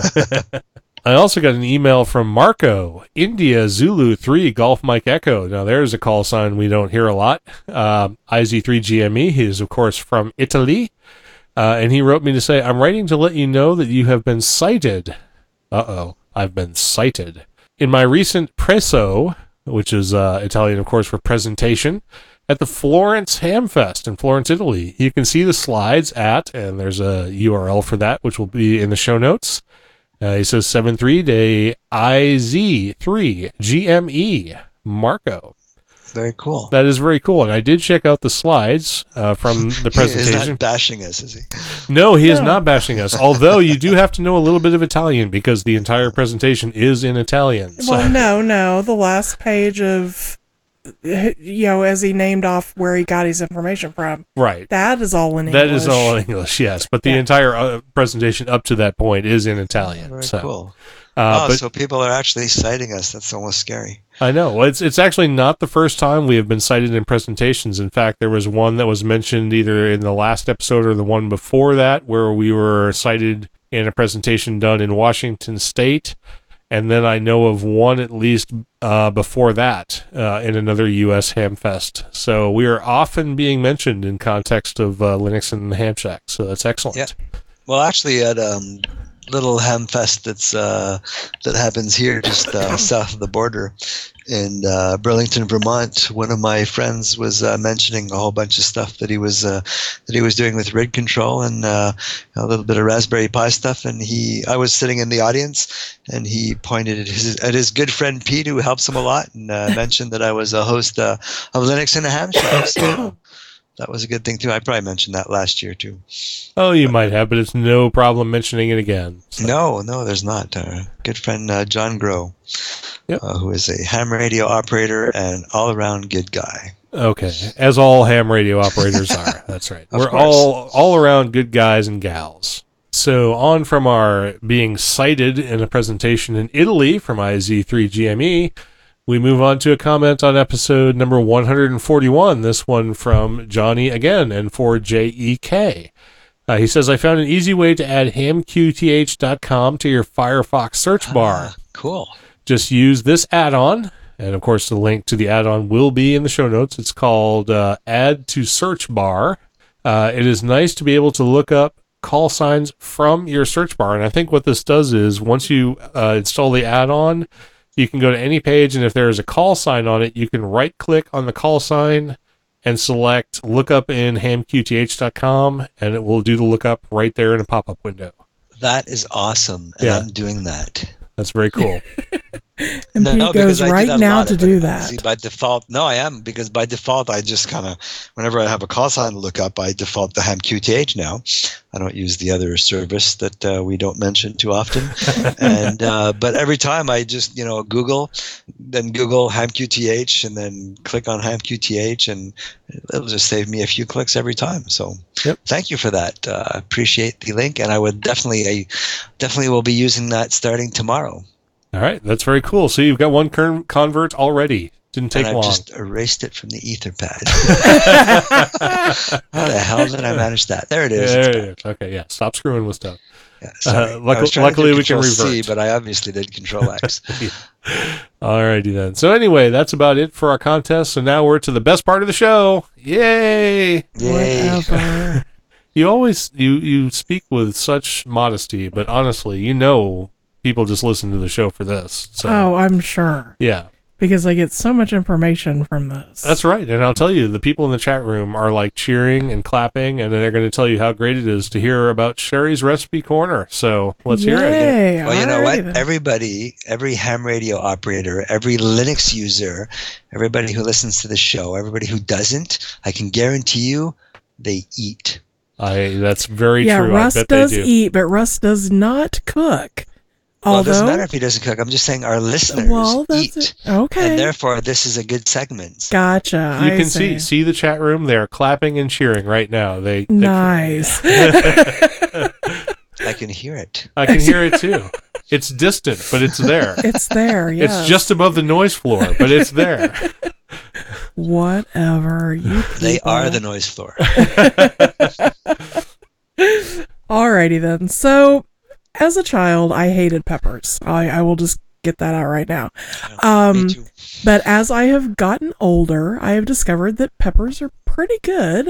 I also got an email from Marco, India Zulu three Golf Mike Echo. Now, there's a call sign we don't hear a lot. Um, I Z three G M E. He is, of course, from Italy. Uh, and he wrote me to say, I'm writing to let you know that you have been cited. Uh-oh, I've been cited. In my recent presso, which is uh, Italian, of course, for presentation, at the Florence Hamfest in Florence, Italy. You can see the slides at, and there's a U R L for that, which will be in the show notes. Uh, he says seventy-three day I Z three G M E, Marco. very cool. That is very cool. And I did check out the slides uh, from the He's presentation. not bashing us, is he? No, he is No. not bashing us. Although you do have to know a little bit of Italian because the entire presentation is in Italian. So- Well, no, no. The last page of, you know, as he named off where he got his information from, right. that is all in English. That is all in English, yes. But the Yeah. entire uh, presentation up to that point is in Italian. Very so, cool. Uh, oh, but so people are actually citing us. That's almost scary. I know. Well, It's it's actually not the first time we have been cited in presentations. In fact, there was one that was mentioned either in the last episode or the one before that where we were cited in a presentation done in Washington State. And then I know of one at least uh, before that uh, in another U S Hamfest. So we are often being mentioned in context of uh, Linux and the Ham Shack. So that's excellent. Yeah. Well, actually, at um, little Hamfest that's uh, that happens here just uh, south of the border in uh, Burlington, Vermont, one of my friends was uh, mentioning a whole bunch of stuff that he was uh, that he was doing with R I D control and uh, a little bit of Raspberry Pi stuff. And he, I was sitting in the audience, and he pointed at his at his good friend Pete, who helps him a lot, and uh, mentioned that I was a host uh, of Linux in a Ham Shack. So that was a good thing too. I probably mentioned that last year too. Oh, you might have, but it's no problem mentioning it again. So- No, no, there's not. Our good friend uh, John Groh, Yep. uh, who is a ham radio operator and all-around good guy. Okay, as all ham radio operators are. That's right. Of We're course. all all around good guys and gals. So on from our being cited in a presentation in Italy from I Z three G M E, we move on to a comment on episode number one hundred forty-one. This one from Johnny again and for J E K. Uh, he says, I found an easy way to add ham q t h dot com to your Firefox search bar. Ah, cool. Just use this add-on, and of course the link to the add-on will be in the show notes. It's called uh, Add to Search Bar. Uh, it is nice to be able to look up call signs from your search bar, and I think what this does is once you uh, install the add-on, you can go to any page, and if there is a call sign on it, you can right-click on the call sign and select Lookup in ham q t h dot com, and it will do the lookup right there in a pop-up window. That is awesome, and Yeah. I'm doing that. That's very cool. And No, Pete no, goes because I do right that a now lot. to But do that. See, by default, no, I am because by default, I just kind of, whenever I have a call sign to look up, I default to HamQTH now. I don't use the other service that uh, we don't mention too often. and uh, but every time I just you know Google, then Google HamQTH, and then click on HamQTH, and it'll just save me a few clicks every time. So Yep. Thank you for that. Uh, appreciate the link, and I would definitely, I definitely will be using that starting tomorrow. All right, that's very cool. So you've got one con- convert already. Didn't take and I've long. just erased it from the Etherpad. How the hell did I manage that? There it is. Yeah, It's there back. it is. Okay, yeah. Stop screwing with stuff. Yeah, sorry. Uh, luck- I was trying luckily to do we can Control C, revert. but I obviously did Control X. Alrighty then. So anyway, that's about it for our contest. So now we're to the best part of the show. Yay! Yay. Whatever. You always you you speak with such modesty, but honestly, you know people just listen to the show for this. So Oh, I'm sure. yeah. Because I get so much information from this. That's right. And I'll tell you, the people in the chat room are like cheering and clapping, and they're going to tell you how great it is to hear about Sherry's Recipe Corner. So let's hear it. Yay. Well, you know Alrighty what? then. Everybody, every ham radio operator, every Linux user, everybody who listens to the show, everybody who doesn't, I can guarantee you they eat. I that's very yeah, true. Russ I bet does they do. eat, but Russ does not cook. Well, it doesn't Although, matter if he doesn't cook. I'm just saying our listeners well, that's eat. it. Okay. And therefore, this is a good segment. Gotcha. You I can see see the chat room. They're clapping and cheering right now. They, they Nice. I can hear it. I can hear it too. It's distant, but it's there. It's there, yes. It's just above the noise floor, but it's there. Whatever. You They people. are the noise floor. Alrighty then. So, as a child, I hated peppers. I, I will just get that out right now. Um, Me too. But as I have gotten older, I have discovered that peppers are pretty good.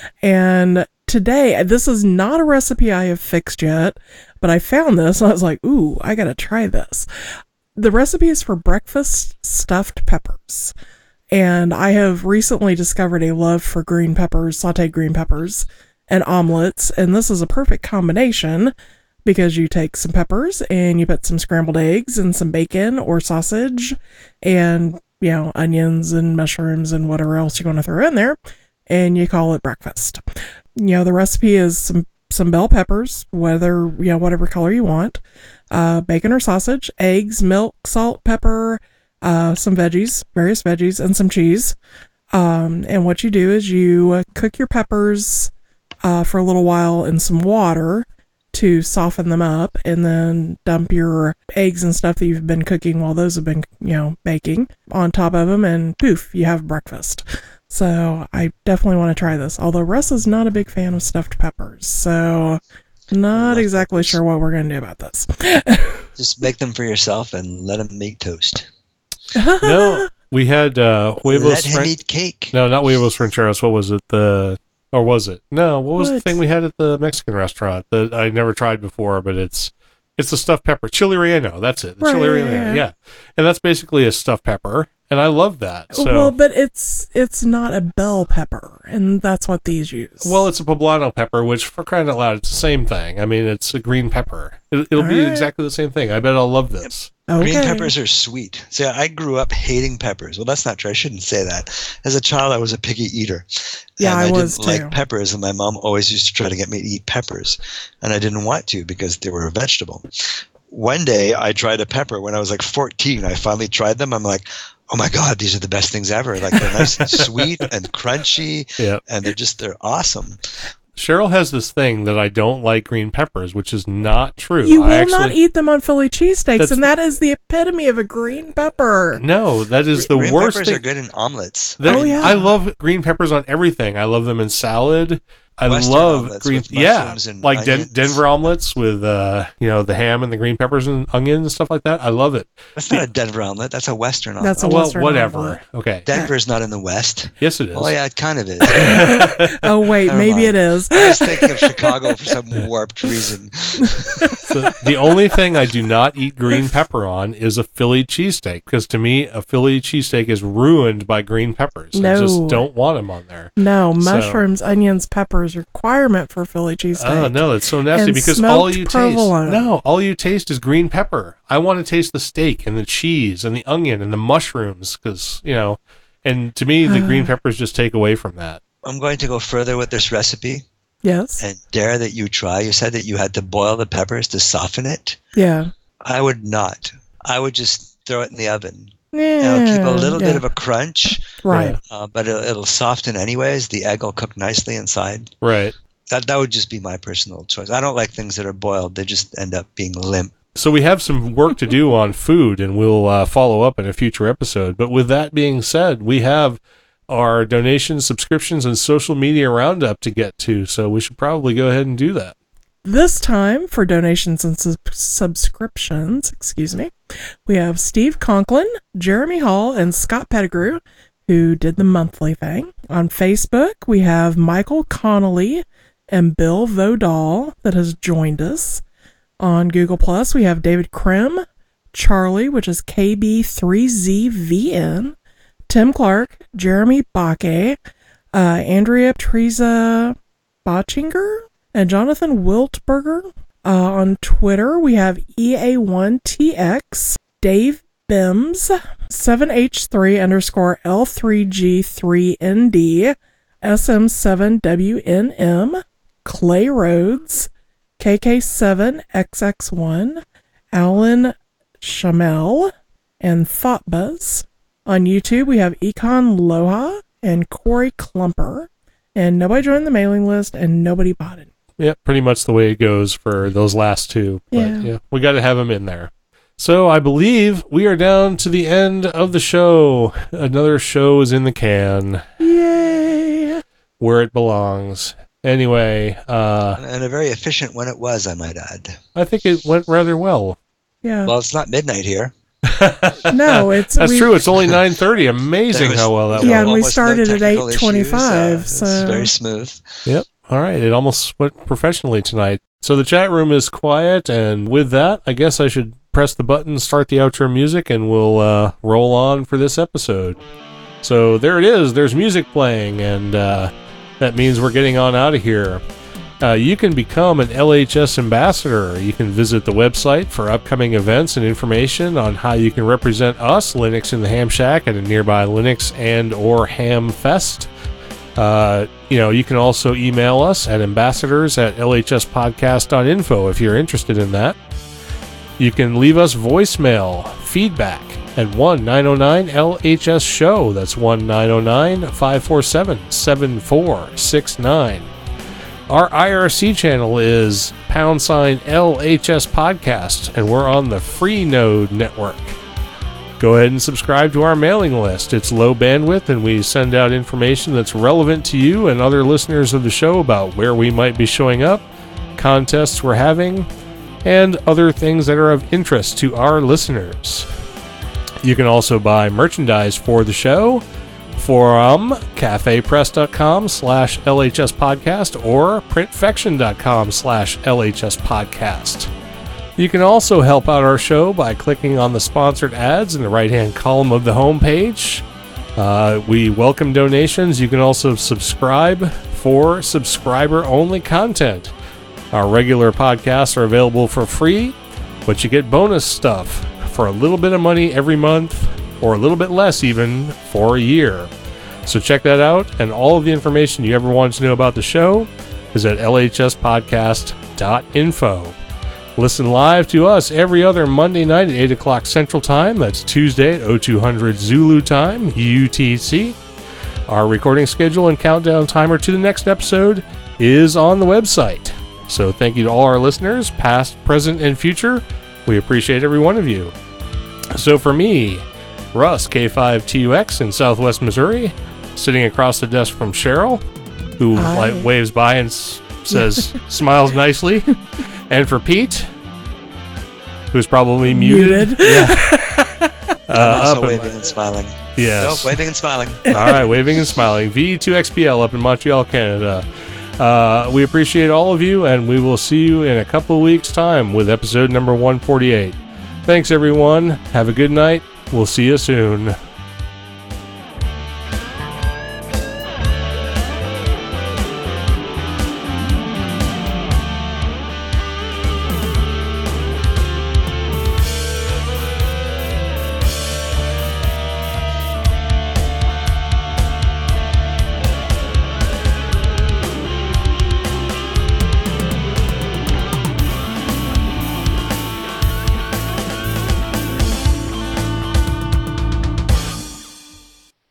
And today, this is not a recipe I have fixed yet, but I found this and I was like, ooh, I gotta try this. The recipe is for breakfast stuffed peppers. And I have recently discovered a love for green peppers, sauteed green peppers, and omelets. And this is a perfect combination because you take some peppers and you put some scrambled eggs and some bacon or sausage and, you know, onions and mushrooms and whatever else you want to throw in there. And you call it breakfast. You know, the recipe is some, some bell peppers, whether, you know, whatever color you want, uh, bacon or sausage, eggs, milk, salt, pepper, uh, some veggies, various veggies, and some cheese. Um, and what you do is you uh, cook your peppers uh, for a little while in some water to soften them up, and then dump your eggs and stuff that you've been cooking while those have been, you know, baking on top of them, and poof, you have breakfast. So I definitely want to try this. Although Russ is not a big fan of stuffed peppers, so not exactly sure what we're going to do about this. Just make them for yourself and let them make toast. No, we had uh, huevos. Let him fran- eat cake. no, not huevos rancheros. What was it? The or was it? No, what was the What? thing we had at the Mexican restaurant that I never tried before? But it's it's the stuffed pepper, chili relleno. That's it, the chili Right, relleno. yeah. Yeah, and that's basically a stuffed pepper, and I love that. So Well, but it's it's not a bell pepper, and that's what these use. Well, it's a poblano pepper, which, for crying out loud, it's the same thing. I mean, it's a green pepper. It, it'll be Alright. exactly the same thing. I bet I'll love this. okay. Green peppers are sweet. See, I grew up hating peppers. Well, that's not true. I shouldn't say that. As a child, I was a picky eater. Yeah, and I I, was didn't too. like peppers, and my mom always used to try to get me to eat peppers, and I didn't want to because they were a vegetable. One day, I tried a pepper when I was like fourteen. I finally tried them. I'm like, oh my God, these are the best things ever. Like, they're nice and sweet and crunchy, Yeah. and they're just, they're awesome. Cheryl has this thing that I don't like green peppers, which is not true. You will I actually, not eat them on Philly cheesesteaks, That's- and that is the epitome of a green pepper. No, that is the Green worst peppers thing. are good in omelets. That- Oh, yeah. I love green peppers on everything. I love them in salad. I Western love omelets green, with yeah, mushrooms and like Den- onions. Denver omelets with uh, you know, the ham and the green peppers and onions and stuff like that. I love it. That's not a Denver omelet. That's a Western omelet. That's a well, Western whatever. omelet. Okay. Denver's not in the West. Yes, it is. Oh, yeah, it kind of is. Oh, wait, Never maybe mind. it is. I was thinking of Chicago for some warped reason. So the only thing I do not eat green pepper on is a Philly cheesesteak, because to me, a Philly cheesesteak is ruined by green peppers. I No. just don't want them on there. No, So- mushrooms, onions, peppers, is a requirement for Philly cheesesteak. Oh no, it's so nasty And because smoked all you provolone. taste no, all you taste is green pepper. I want to taste the steak and the cheese and the onion and the mushrooms because you know, and to me the green peppers just take away from that. I'm going to go further with this recipe Yes. and dare that you try. You said that you had to boil the peppers to soften it. Yeah. I would not. I would just throw it in the oven. Yeah. It'll keep a little yeah. bit of a crunch, Right. uh, but it'll, it'll soften anyways. The egg will cook nicely inside. Right. That that would just be my personal choice. I don't like things that are boiled. They just end up being limp. So we have some work to do on food, and we'll uh, follow up in a future episode. But with that being said, we have our donations, subscriptions, and social media roundup to get to, so we should probably go ahead and do that. This time, for donations and sub- subscriptions, excuse me, we have Steve Conklin, Jeremy Hall, and Scott Pettigrew, who did the monthly thing. On Facebook, we have Michael Connolly and Bill Vodal that has joined us. On Google Plus, we have David Krim, Charlie, which is K B three Z V N, Tim Clark, Jeremy Bakke, uh, Andrea Teresa Botchinger, and Jonathan Wiltberger. Uh, on Twitter, we have E A one T X, Dave Bims, seven H three underscore L three G three N D, S M seven W N M, Clay Rhodes, K K seven X X one, Alan Shamel, and ThoughtBuzz. On YouTube, we have Econ Loha and Corey Klumper, and nobody joined the mailing list and nobody bought it. Yeah, pretty much the way it goes for those last two. But Yeah. yeah, we got to have them in there. So I believe we are down to the end of the show. Another show is in the can, Yay! where it belongs. Anyway, uh, And a very efficient one it was, I might add. I think it went rather well. Yeah. Well, it's not midnight here. No, it's That's we, true. It's only nine thirty. Amazing There was- how well that Yeah, went. and we almost no started at technical eight twenty-five, issues, so- uh, it's very smooth. Yep. All right. It almost went professionally tonight. So the chat room is quiet, and with that, I guess I should press the button, start the outro music, and we'll uh, roll on for this episode. So there it is. There's music playing, and uh, that means we're getting on out of here. Uh, you can become an L H S ambassador. You can visit the website for upcoming events and information on how you can represent us, Linux in the Ham Shack, at a nearby Linux and or Ham Fest. Uh, you know, you can also email us at ambassadors at l h s podcast dot info if you're interested in that. You can leave us voicemail feedback at one nine zero nine L H S show. That's one nine zero nine, five four seven, seven four six nine. Our I R C channel is pound sign L H S podcast, and we're on the Freenode network. Go ahead and subscribe to our mailing list. It's low bandwidth, and we send out information that's relevant to you and other listeners of the show about where we might be showing up, contests we're having, and other things that are of interest to our listeners. You can also buy merchandise for the show from cafepress.com slash LHS podcast or printfection.com slash LHS podcast. You can also help out our show by clicking on the sponsored ads in the right-hand column of the homepage. Uh, we welcome donations. You can also subscribe for subscriber-only content. Our regular podcasts are available for free, but you get bonus stuff for a little bit of money every month, or a little bit less even, for a year. So check that out, and all of the information you ever wanted to know about the show is at L H S podcast dot info. Listen live to us every other Monday night at eight o'clock Central Time. That's Tuesday at oh two hundred Zulu Time, U T C. Our recording schedule and countdown timer to the next episode is on the website. So thank you to all our listeners, past, present, and future. We appreciate every one of you. So for me, Russ, K five T U X in Southwest Missouri, sitting across the desk from Cheryl, who Hi. like waves by and s- says, smiles nicely. And for Pete, who's probably muted. Muted. Yeah. I'm Uh, also up in- waving and smiling. Yes. No, waving and smiling. All right, waving and smiling. V two X P L up in Montreal, Canada. Uh, we appreciate all of you, and we will see you in a couple of weeks' time with episode number one forty-eight. Thanks, everyone. Have a good night. We'll see you soon.